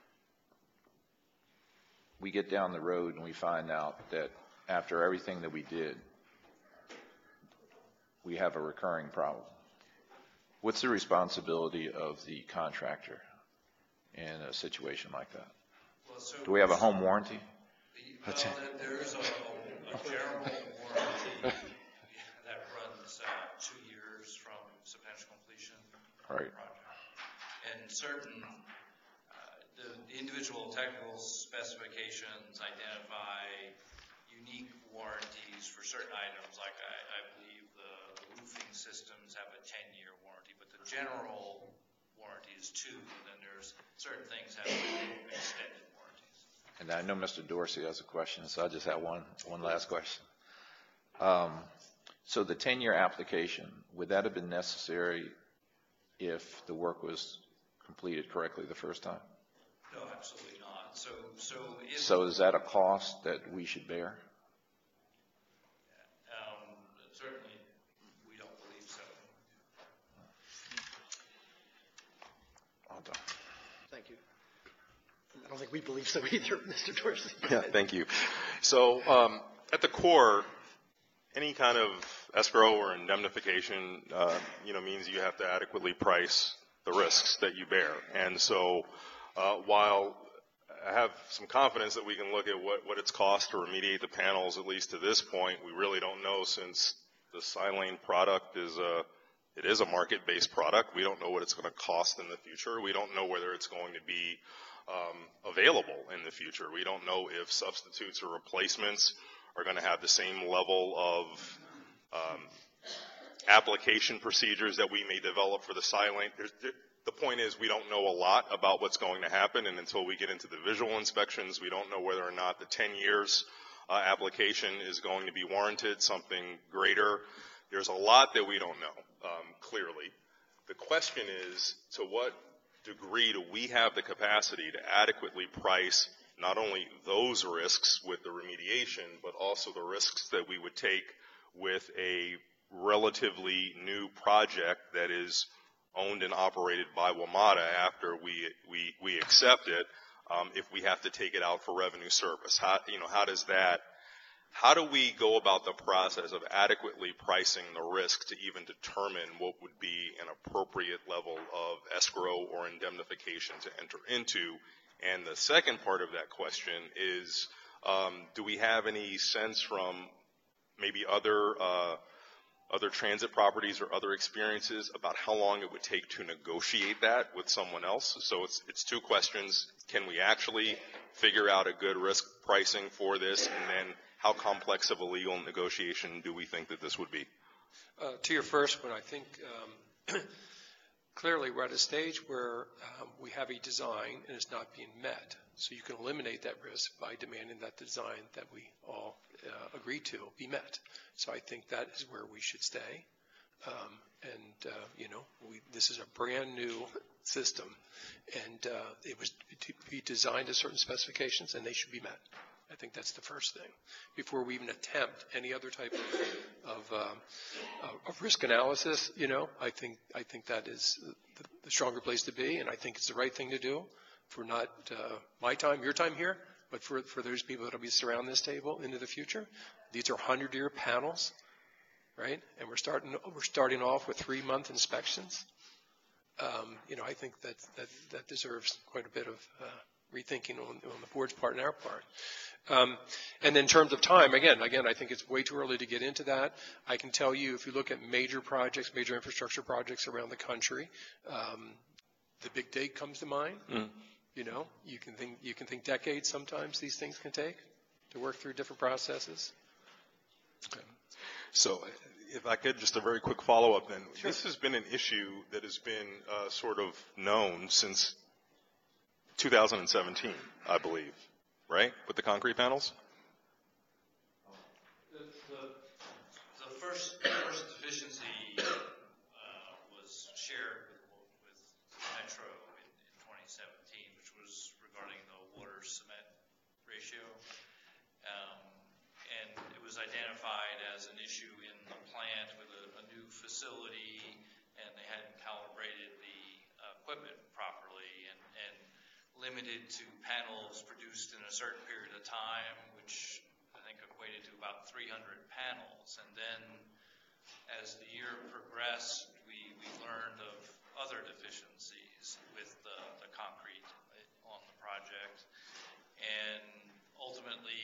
We get down the road and we find out that after everything that we did, we have a recurring problem. What's the responsibility of the contractor in a situation like that? Well, so do we have a home warranty? There is a general warranty that runs 2 years from substantial completion of the project. And certain, the individual technical specifications identify unique warranties for certain items, like I believe the roofing systems have a 10-year warranty, but the general warranty is 2, and then there's certain things have extended warranties. And I know Mr. Dorsey has a question, so I just have one last question. So the 10-year application, would that have been necessary if the work was completed correctly the first time? No, absolutely not. So so if... So is that a cost that we should bear? Certainly, we don't believe so. All done. Thank you. I don't think we believe so either, Mr. Dorsey. Yeah, thank you. So at the core, any kind of escrow or indemnification, means you have to adequately price the risks that you bear. And so while I have some confidence that we can look at what it's cost to remediate the panels, at least to this point, we really don't know, since the Silane product is a market-based product. We don't know what it's going to cost in the future. We don't know whether it's going to be available in the future. We don't know if substitutes or replacements are going to have the same level of application procedures that we may develop for the Silane. The point is, we don't know a lot about what's going to happen, and until we get into the visual inspections, we don't know whether or not the 10 years application is going to be warranted, something greater. There's a lot that we don't know, clearly. The question is, to what degree do we have the capacity to adequately price not only those risks with the remediation, but also the risks that we would take with a relatively new project that is owned and operated by WMATA after we accept it, if we have to take it out for revenue service. How do we go about the process of adequately pricing the risk to even determine what would be an appropriate level of escrow or indemnification to enter into? And the second part of that question is, do we have any sense from maybe other transit properties or other experiences about how long it would take to negotiate that with someone else? So it's two questions. Can we actually figure out a good risk pricing for this? And then how complex of a legal negotiation do we think that this would be? To your first one, I think clearly we're at a stage where we have a design and it's not being met. So you can eliminate that risk by demanding that design that we all agree to be met. So I think that is where we should stay. This is a brand new system, and it was to be designed to certain specifications, and they should be met. I think that's the first thing before we even attempt any other type of risk analysis. I think that is the stronger place to be, and I think it's the right thing to do for not my time, your time here, but for those people that will be surrounding this table into the future. These are 100-year panels, right? And we're starting off with 3-month inspections. I think that deserves quite a bit of rethinking on the board's part and our part. And in terms of time, again, I think it's way too early to get into that. I can tell you, if you look at major projects, major infrastructure projects around the country, the big dig comes to mind. Mm. You can think decades sometimes these things can take to work through different processes. Okay. So if I could, just a very quick follow-up then. Sure. This has been an issue that has been sort of known since 2017, I believe, right, with the concrete panels? The first deficiency was shared with Metro in 2017, which was regarding the water cement ratio. And it was identified as an issue in the plant with a new facility, and they hadn't calibrated the equipment properly, and limited to panels produced in a certain period of time, which I think equated to about 300 panels. And then as the year progressed, we learned of other deficiencies with the concrete on the project. And ultimately,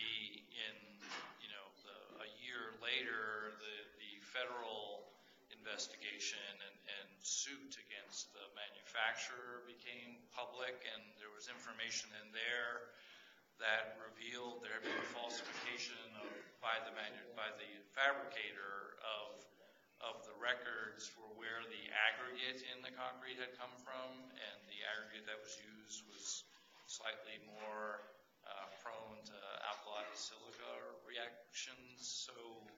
a year later, the federal investigation and suit against the manufacturer became public, and there was information in there that revealed there had been falsification by the fabricator of the records for where the aggregate in the concrete had come from, and the aggregate that was used was slightly more prone to alkali silica reactions. So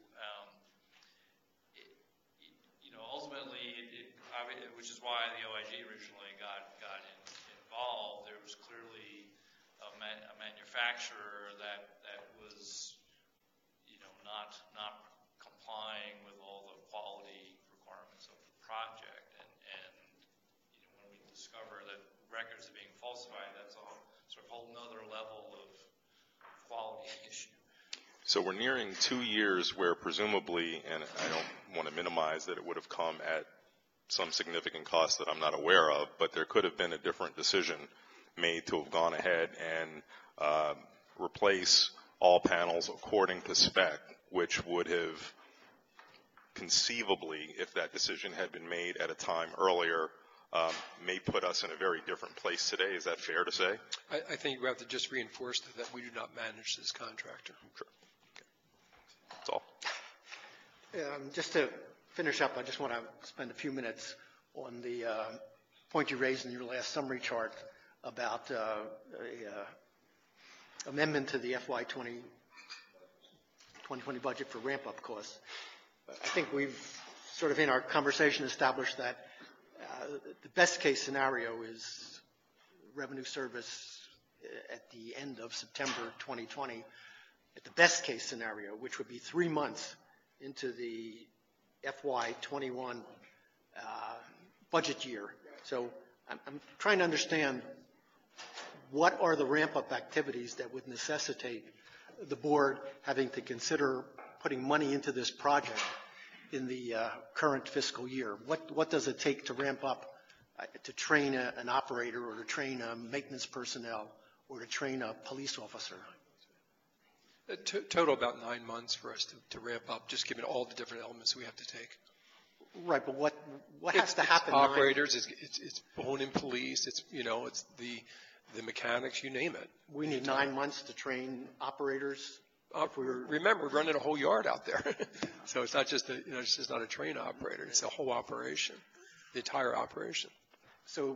ultimately, which is why the OIG originally got involved, there was clearly a manufacturer manufacturer that was, not complying with all the quality requirements of the project. And when we discover that records are being falsified, that's a sort of whole nother level of quality issue. So we're nearing 2 years where presumably, and I don't want to minimize that it would have come at some significant cost that I'm not aware of, but there could have been a different decision made to have gone ahead and replace all panels according to spec, which would have conceivably, if that decision had been made at a time earlier, may put us in a very different place today. Is that fair to say? I think we have to just reinforce that we do not manage this contractor. Sure. Okay. That's all. Just to finish up, I just want to spend a few minutes on the point you raised in your last summary chart about amendment to the FY 2020 budget for ramp-up costs. I think we've sort of in our conversation established that the best case scenario is revenue service at the end of September 2020. At the best case scenario, which would be 3 months into the FY 21 budget year. So I'm trying to understand what are the ramp-up activities that would necessitate the board having to consider putting money into this project in the current fiscal year. What does it take to ramp up, to train an operator or to train maintenance personnel or to train a police officer? Total about 9 months for us to ramp up, just given all the different elements we have to take. Right, but what has to happen? It's operators, it's own police, it's the mechanics, you name it. We need 9 months to train operators. Remember, we're running a whole yard out there, so it's not just it's just not a train operator; it's a whole operation, the entire operation. So,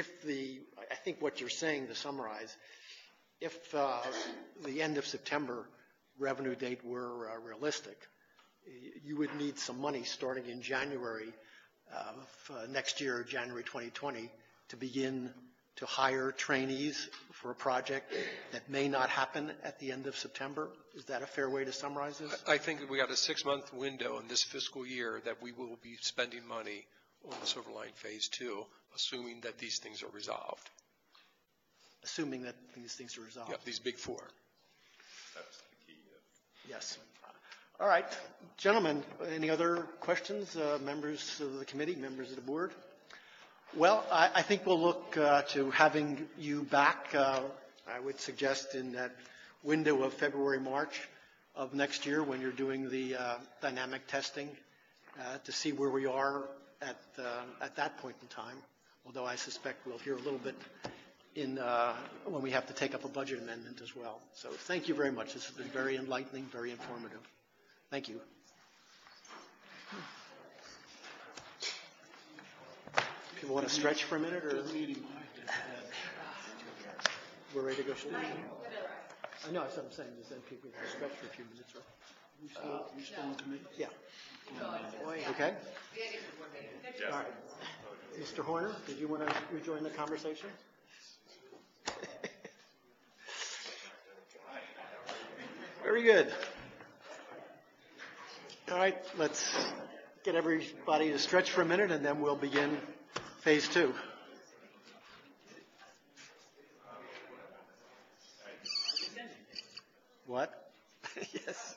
I think what you're saying, to summarize, if the end of September revenue date were realistic, you would need some money starting in January of next year, January 2020, to begin to hire trainees for a project that may not happen at the end of September. Is that a fair way to summarize this? I think that we got a 6-month window in this fiscal year that we will be spending money on the Silver Line Phase 2, assuming that these things are resolved. Assuming that these things are resolved. Yeah, these big four. That's the key. Yes. All right. Gentlemen, any other questions? Members of the committee, members of the board? Well, I think we'll look to having you back, I would suggest, in that window of February, March of next year when you're doing the dynamic testing to see where we are at that point in time, although I suspect we'll hear a little bit when we have to take up a budget amendment as well. So thank you very much. This has been very enlightening, very informative. Thank you. People want to stretch for a minute, or we're ready to go? I know, that's what I'm saying. Just then people can stretch for a few minutes. Or... You still on committee? Yeah. Okay. All right. Mr. Horner, did you want to rejoin the conversation? Very good. All right, let's get everybody to stretch for a minute, and then we'll begin Phase 2. What? Yes.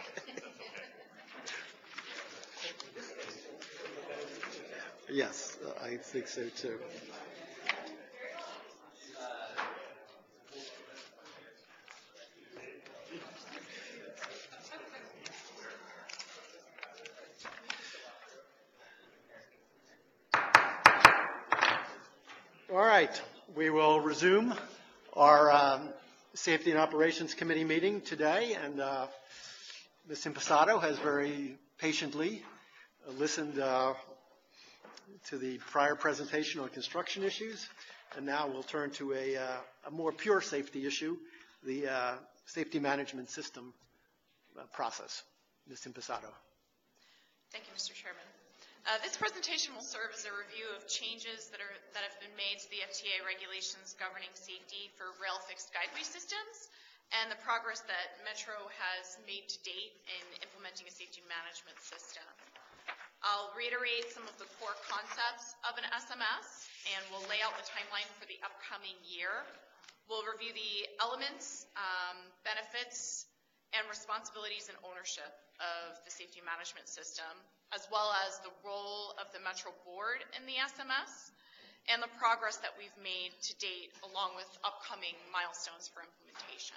Yes, I think so too. All right, we will resume our Safety and Operations Committee meeting today, and Ms. Impastato has very patiently listened to the prior presentation on construction issues, and now we'll turn to a more pure safety issue, the safety management system process. Ms. Impastato. Thank you, Mr. Chairman. This presentation will serve as a review of changes that have been made to the FTA regulations governing safety for rail fixed guideway systems. and the progress that Metro has made to date in implementing a safety management system. I'll reiterate some of the core concepts of an SMS, and we'll lay out the timeline for the upcoming year. We'll review the elements, benefits, and responsibilities and ownership of the safety management system, as well as the role of the Metro Board in the SMS, and the progress that we've made to date, along with upcoming milestones for implementation.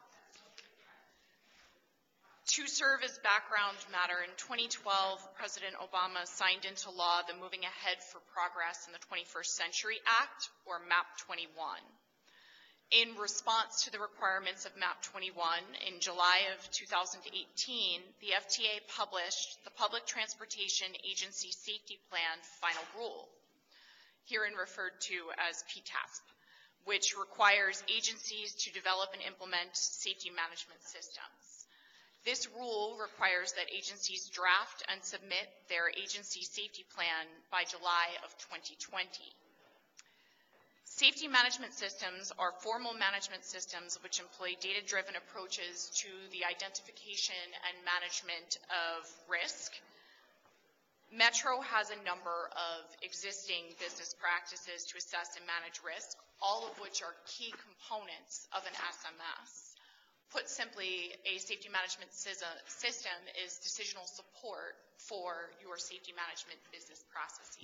To serve as background matter, in 2012, President Obama signed into law the Moving Ahead for Progress in the 21st Century Act, or MAP 21. In response to the requirements of MAP 21, in July of 2018, the FTA published the Public Transportation Agency Safety Plan Final Rule, herein referred to as PTASP, which requires agencies to develop and implement safety management systems. This rule requires that agencies draft and submit their agency safety plan by July of 2020. Safety management systems are formal management systems which employ data-driven approaches to the identification and management of risk. Metro has a number of existing business practices to assess and manage risk, all of which are key components of an SMS. Put simply, a safety management system is decisional support for your safety management business processes.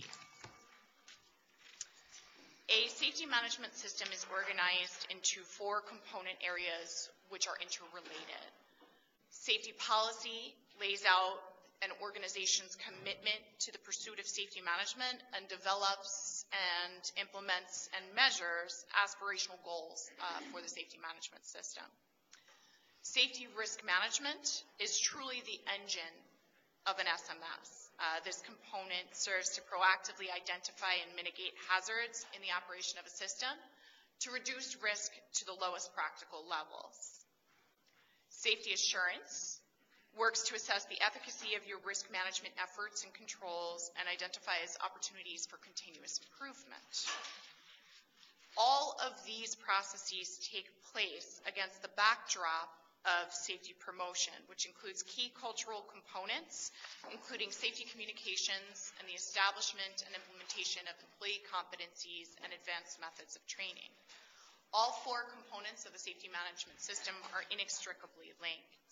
A safety management system is organized into 4 component areas which are interrelated. Safety policy lays out an organization's commitment to the pursuit of safety management and develops and implements and measures aspirational goals for the safety management system. Safety risk management is truly the engine of an SMS. This component serves to proactively identify and mitigate hazards in the operation of a system to reduce risk to the lowest practical levels. Safety assurance works to assess the efficacy of your risk management efforts and controls and identifies opportunities for continuous improvement. All of these processes take place against the backdrop of safety promotion, which includes key cultural components, including safety communications and the establishment and implementation of employee competencies and advanced methods of training. All 4 components of the safety management system are inextricably linked.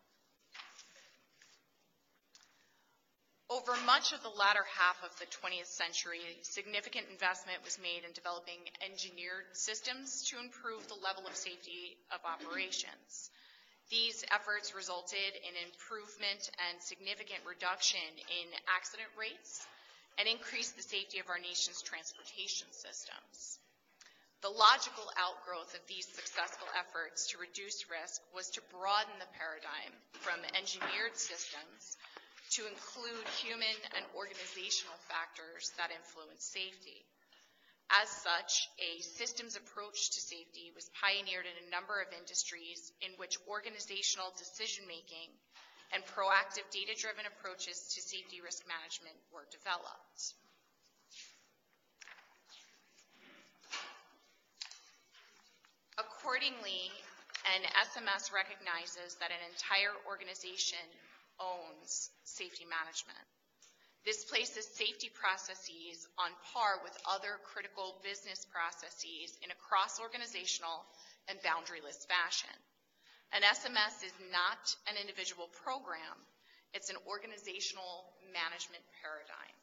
Over much of the latter half of the 20th century, significant investment was made in developing engineered systems to improve the level of safety of operations. These efforts resulted in improvement and significant reduction in accident rates and increased the safety of our nation's transportation systems. The logical outgrowth of these successful efforts to reduce risk was to broaden the paradigm from engineered systems to include human and organizational factors that influence safety. As such, a systems approach to safety was pioneered in a number of industries in which organizational decision-making and proactive data-driven approaches to safety risk management were developed. Accordingly, an SMS recognizes that an entire organization owns safety management. This places safety processes on par with other critical business processes in a cross-organizational and boundaryless fashion. An SMS is not an individual program, it's an organizational management paradigm.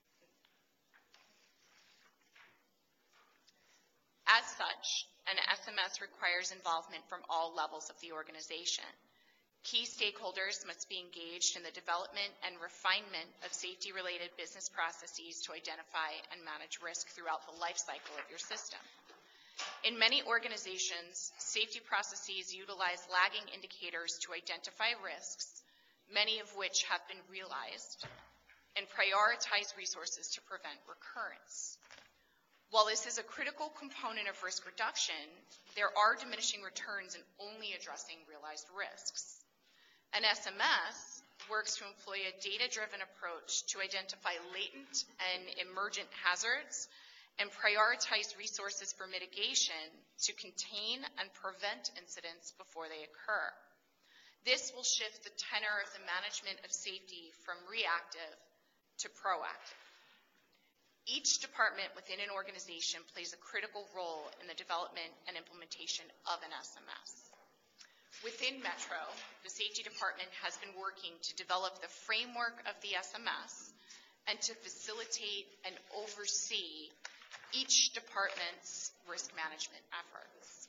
As such, an SMS requires involvement from all levels of the organization. Key stakeholders must be engaged in the development and refinement of safety-related business processes to identify and manage risk throughout the life cycle of your system. In many organizations, safety processes utilize lagging indicators to identify risks, many of which have been realized, and prioritize resources to prevent recurrence. While this is a critical component of risk reduction, there are diminishing returns in only addressing realized risks. An SMS works to employ a data-driven approach to identify latent and emergent hazards and prioritize resources for mitigation to contain and prevent incidents before they occur. This will shift the tenor of the management of safety from reactive to proactive. Each department within an organization plays a critical role in the development and implementation of an SMS. Within Metro, the Safety Department has been working to develop the framework of the SMS and to facilitate and oversee each department's risk management efforts.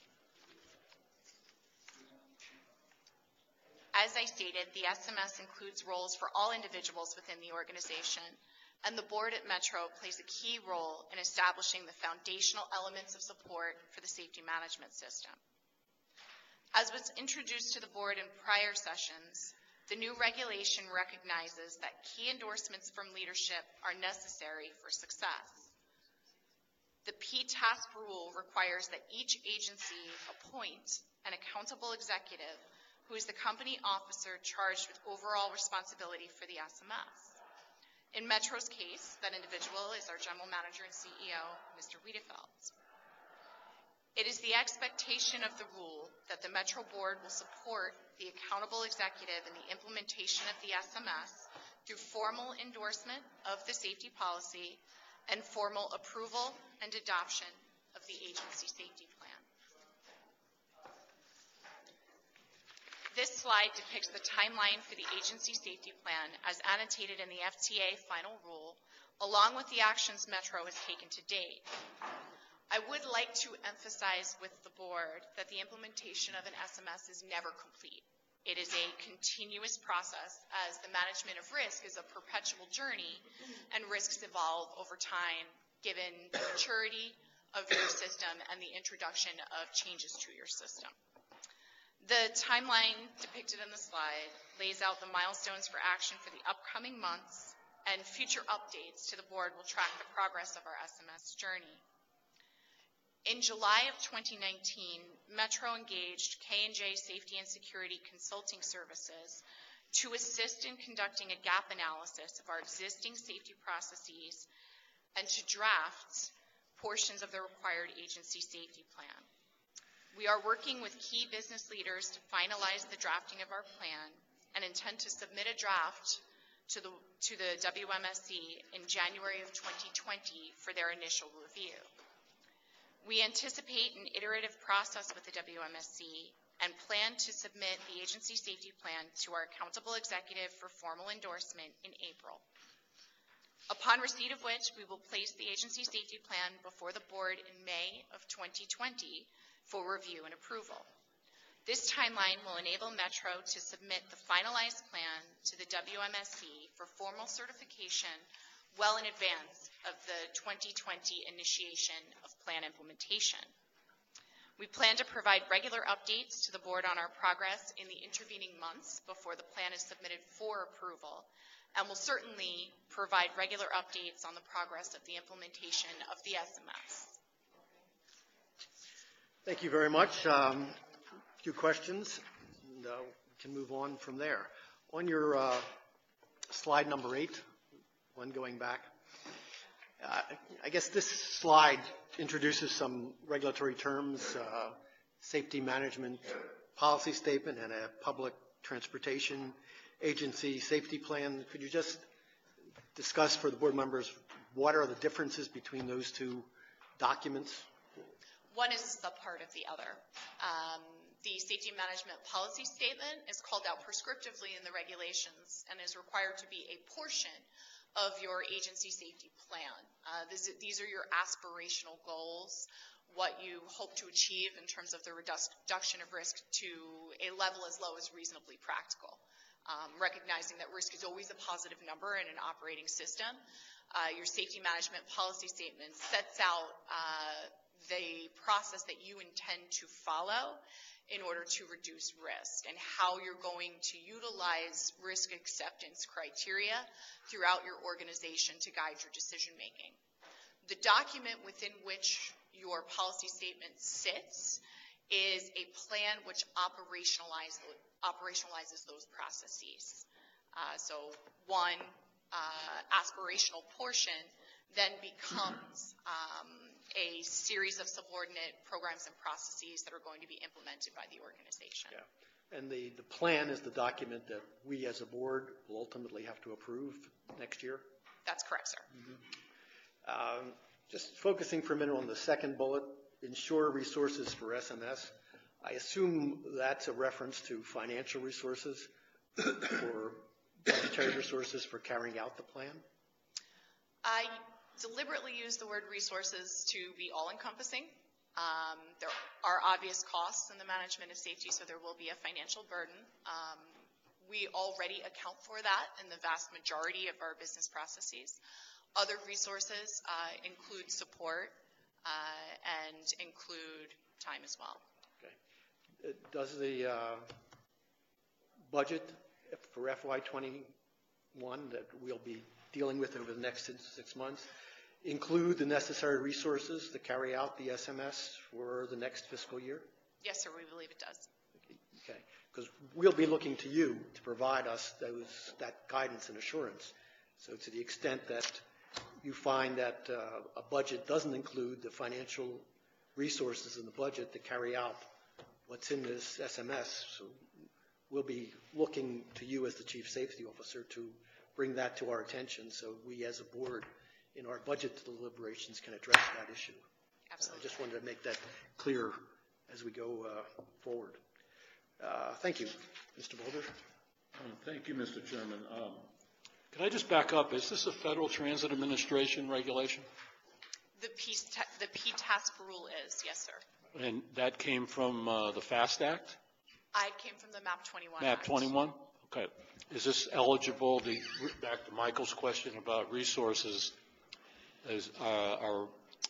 As I stated, the SMS includes roles for all individuals within the organization, and the board at Metro plays a key role in establishing the foundational elements of support for the safety management system. As was introduced to the board in prior sessions, the new regulation recognizes that key endorsements from leadership are necessary for success. The PTASK rule requires that each agency appoint an accountable executive who is the company officer charged with overall responsibility for the SMS. In Metro's case, that individual is our General Manager and CEO, Mr. Wiedefeld. It is the expectation of the rule that the Metro Board will support the accountable executive in the implementation of the SMS through formal endorsement of the safety policy and formal approval and adoption of the agency safety plan. This slide depicts the timeline for the agency safety plan as annotated in the FTA final rule, along with the actions Metro has taken to date. I would like to emphasize with the board that the implementation of an SMS is never complete. It is a continuous process, as the management of risk is a perpetual journey and risks evolve over time given the maturity of your system and the introduction of changes to your system. The timeline depicted in the slide lays out the milestones for action for the upcoming months, and future updates to the board will track the progress of our SMS journey. In July of 2019, Metro engaged K&J Safety and Security Consulting Services to assist in conducting a gap analysis of our existing safety processes and to draft portions of the required agency safety plan. We are working with key business leaders to finalize the drafting of our plan and intend to submit a draft to the WMSC in January of 2020 for their initial review. We anticipate an iterative process with the WMSC and plan to submit the agency safety plan to our accountable executive for formal endorsement in April. Upon receipt of which, we will place the agency safety plan before the board in May of 2020 for review and approval. This timeline will enable Metro to submit the finalized plan to the WMSC for formal certification well in advance of the 2020 initiation of plan implementation. We plan to provide regular updates to the board on our progress in the intervening months before the plan is submitted for approval, and will certainly provide regular updates on the progress of the implementation of the SMS. Thank you very much. A few questions, and we can move on from there. On your slide number 8, one going back, I guess this slide introduces some regulatory terms, safety management policy statement and a public transportation agency safety plan. Could you just discuss for the board members what are the differences between those two documents? One is a subpart of the other. The safety management policy statement is called out prescriptively in the regulations and is required to be a portion of your agency safety plan. These are your aspirational goals, what you hope to achieve in terms of the reduction of risk to a level as low as reasonably practical. Recognizing that risk is always a positive number in an operating system, your safety management policy statement sets out the process that you intend to follow in order to reduce risk and how you're going to utilize risk acceptance criteria throughout your organization to guide your decision making. The document within which your policy statement sits is a plan which operationalizes those processes. So one aspirational portion then becomes a series of subordinate programs and processes that are going to be implemented by the organization. Yeah. And the plan is the document that we as a board will ultimately have to approve next year? That's correct, sir. Just focusing for a minute on the second bullet, ensure resources for SMS. I assume that's a reference to financial resources or budgetary resources for carrying out the plan? I deliberately use the word resources to be all-encompassing. There are obvious costs in the management of safety, so there will be a financial burden. We already account for that in the vast majority of our business processes. Other resources include support and include time as well. Okay. Does the budget for FY21 that we'll be dealing with over the next 6 months include the necessary resources to carry out the SMS for the next fiscal year? Yes, sir, we believe it does. Okay, because we'll be looking to you to provide us that guidance and assurance. So to the extent that you find that a budget doesn't include the financial resources in the budget to carry out what's in this SMS, so we'll be looking to you as the Chief Safety Officer to bring that to our attention so we as a board in our budget deliberations can address that issue. Absolutely. I just wanted to make that clear as we go forward. Thank you. Mr. Boulder? Thank you, Mr. Chairman. Can I just back up? Is this a Federal Transit Administration regulation? The PTASC rule is, yes, sir. And that came from the FAST Act? I came from the MAP 21 MAP Act. 21? Okay. Is this eligible, back to Michael's question about resources, are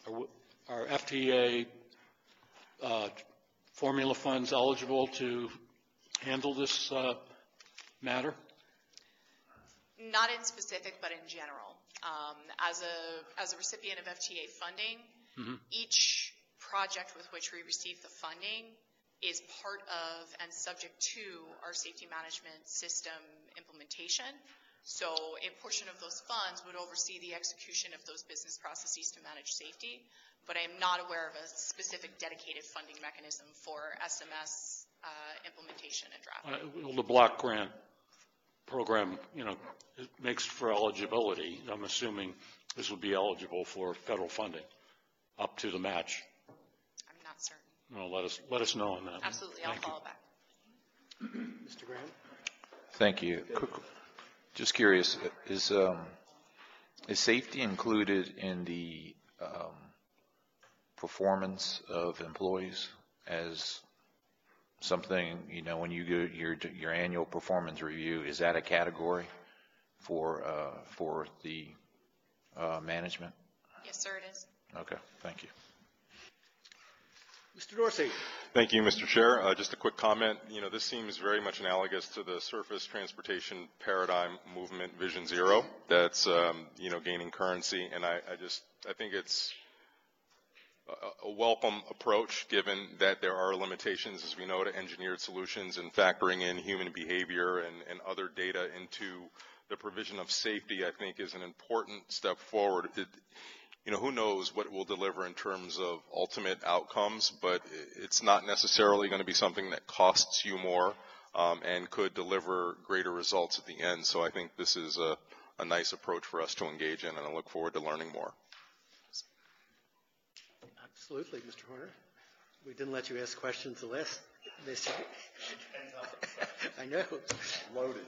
FTA formula funds eligible to handle this matter? Not in specific, but in general. As a recipient of FTA funding, each project with which we receive the funding is part of and subject to our safety management system implementation. So a portion of those funds would oversee the execution of those business processes to manage safety, but I am not aware of a specific dedicated funding mechanism for SMS implementation and drafting. Well, the block grant program, it makes for eligibility. I'm assuming this would be eligible for federal funding up to the match. I'm not certain. Well, let us know on that. Absolutely, I'll follow back. Mr. Graham? Thank you. Just curious, is safety included in the performance of employees as something, when you go your annual performance review, is that a category for the management? Yes, sir, it is. Okay, thank you. Mr. Dorsey? Thank you, Mr. Chair. Just a quick comment. This seems very much analogous to the surface transportation paradigm movement Vision Zero that's, gaining currency. And I think it's a welcome approach given that there are limitations, as we know, to engineered solutions and factoring in human behavior and other data into the provision of safety, I think is an important step forward. Who knows what it will deliver in terms of ultimate outcomes, but it's not necessarily going to be something that costs you more and could deliver greater results at the end. So I think this is a nice approach for us to engage in, and I look forward to learning more. Absolutely, Mr. Horner. We didn't let you ask questions the last mission. I know. Loaded.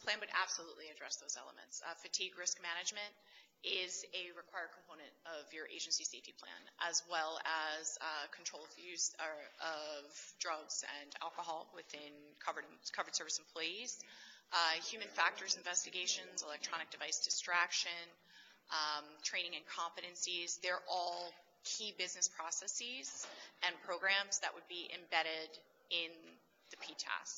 plan would absolutely address those elements. Fatigue risk management is a required component of your agency safety plan, as well as control of use of drugs and alcohol within covered service employees, human factors investigations, electronic device distraction, training and competencies. They're all key business processes and programs that would be embedded in the PTAS.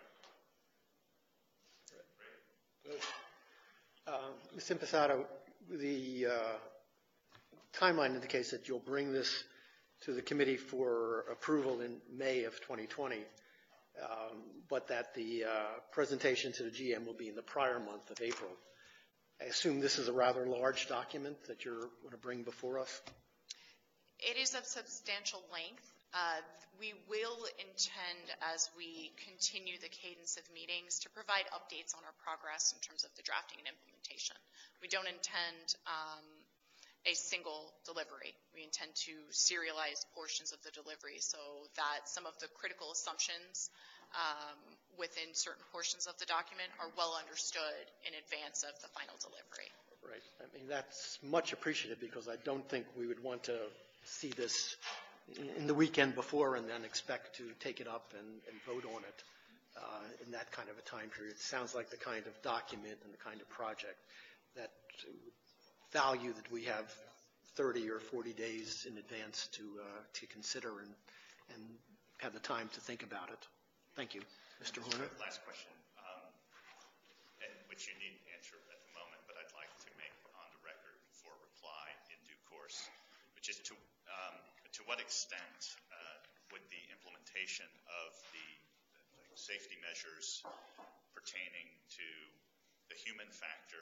Ms. Impastato, the timeline indicates that you'll bring this to the committee for approval in May of 2020, but that the presentation to the GM will be in the prior month of April. I assume this is a rather large document that you're going to bring before us? It is of substantial length. We will intend, as we continue the cadence of meetings, to provide updates on our progress in terms of the drafting and implementation. We don't intend a single delivery. We intend to serialize portions of the delivery so that some of the critical assumptions within certain portions of the document are well understood in advance of the final delivery. Right. I mean, that's much appreciated because I don't think we would want to see this in the weekend before and then expect to take it up and vote on it in that kind of a time period. It sounds like the kind of document and the kind of project that value that we have 30 or 40 days in advance to consider and have the time to think about it. Thank you. Mr. Horner? Last question, which you needn't answer at the moment, but I'd like to make on the record for reply in due course, which is to what extent would the implementation of the safety measures pertaining to the human factor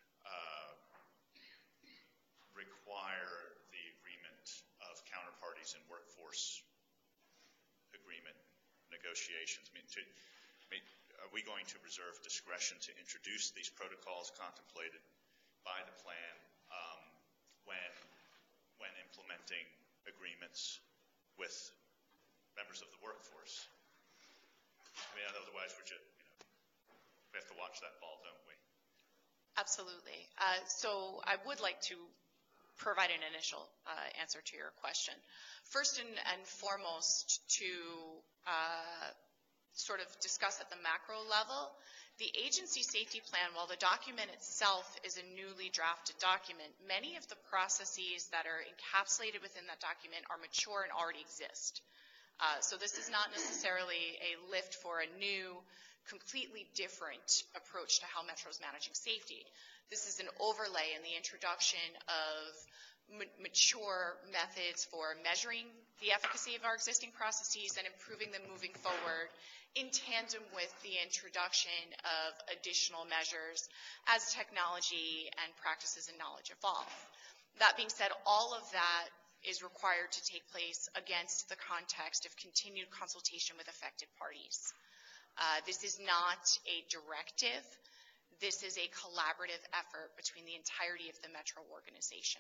require the agreement of counterparties in workforce agreement negotiations? Are we going to reserve discretion to introduce these protocols contemplated by the plan when implementing agreements with members of the workforce? I mean, otherwise we have to watch that ball, don't we? Absolutely. So I would like to provide an initial answer to your question. First and foremost, to sort of discuss at the macro level, the agency safety plan, while the document itself is a newly drafted document, many of the processes that are encapsulated within that document are mature and already exist. So this is not necessarily a lift for a new, completely different approach to how Metro is managing safety. This is an overlay in the introduction of mature methods for measuring the efficacy of our existing processes and improving them moving forward in tandem with the introduction of additional measures as technology and practices and knowledge evolve. That being said, all of that is required to take place against the context of continued consultation with affected parties. This is not a directive. This is a collaborative effort between the entirety of the Metro organization.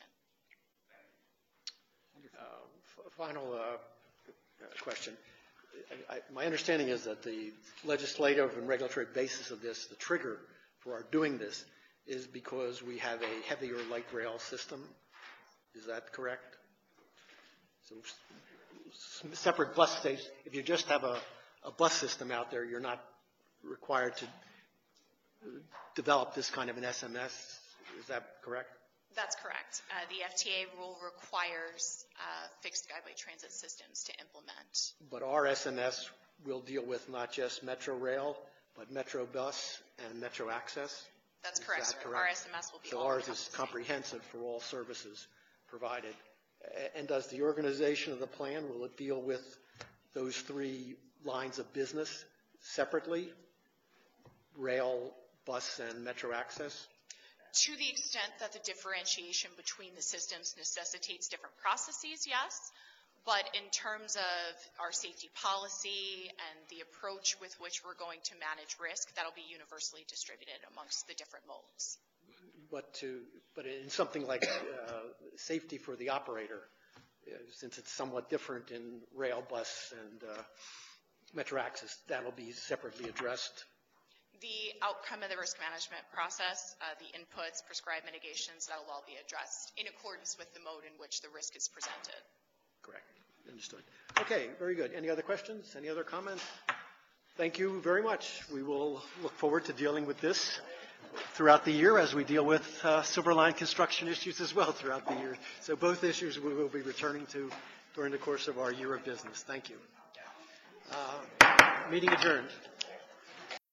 Final question. My understanding is that the legislative and regulatory basis of this, the trigger for our doing this, is because we have a heavier light rail system. Is that correct? So separate bus stations, if you just have a bus system out there, you're not required to develop this kind of an SMS. Is that correct? That's correct. The FTA rule requires fixed guideway transit systems to implement. But our SMS will deal with not just Metro Rail, but Metro Bus and Metro Access? That's correct, sir. Correct? Our SMS will be so all ours is comprehensive for all services provided. And does the organization of the plan, will it deal with those three lines of business separately? Rail, bus, and Metro Access? To the extent that the differentiation between the systems necessitates different processes, yes. But in terms of our safety policy and the approach with which we're going to manage risk, that'll be universally distributed amongst the different modes. But in something like safety for the operator, since it's somewhat different in rail, bus, and Metro Access, that'll be separately addressed? The outcome of the risk management process, the inputs, prescribed mitigations, that will all be addressed in accordance with the mode in which the risk is presented. Correct. Understood. Okay, very good. Any other questions? Any other comments? Thank you very much. We will look forward to dealing with this throughout the year as we deal with Silver Line construction issues as well throughout the year. So both issues we will be returning to during the course of our year of business. Thank you. Meeting adjourned.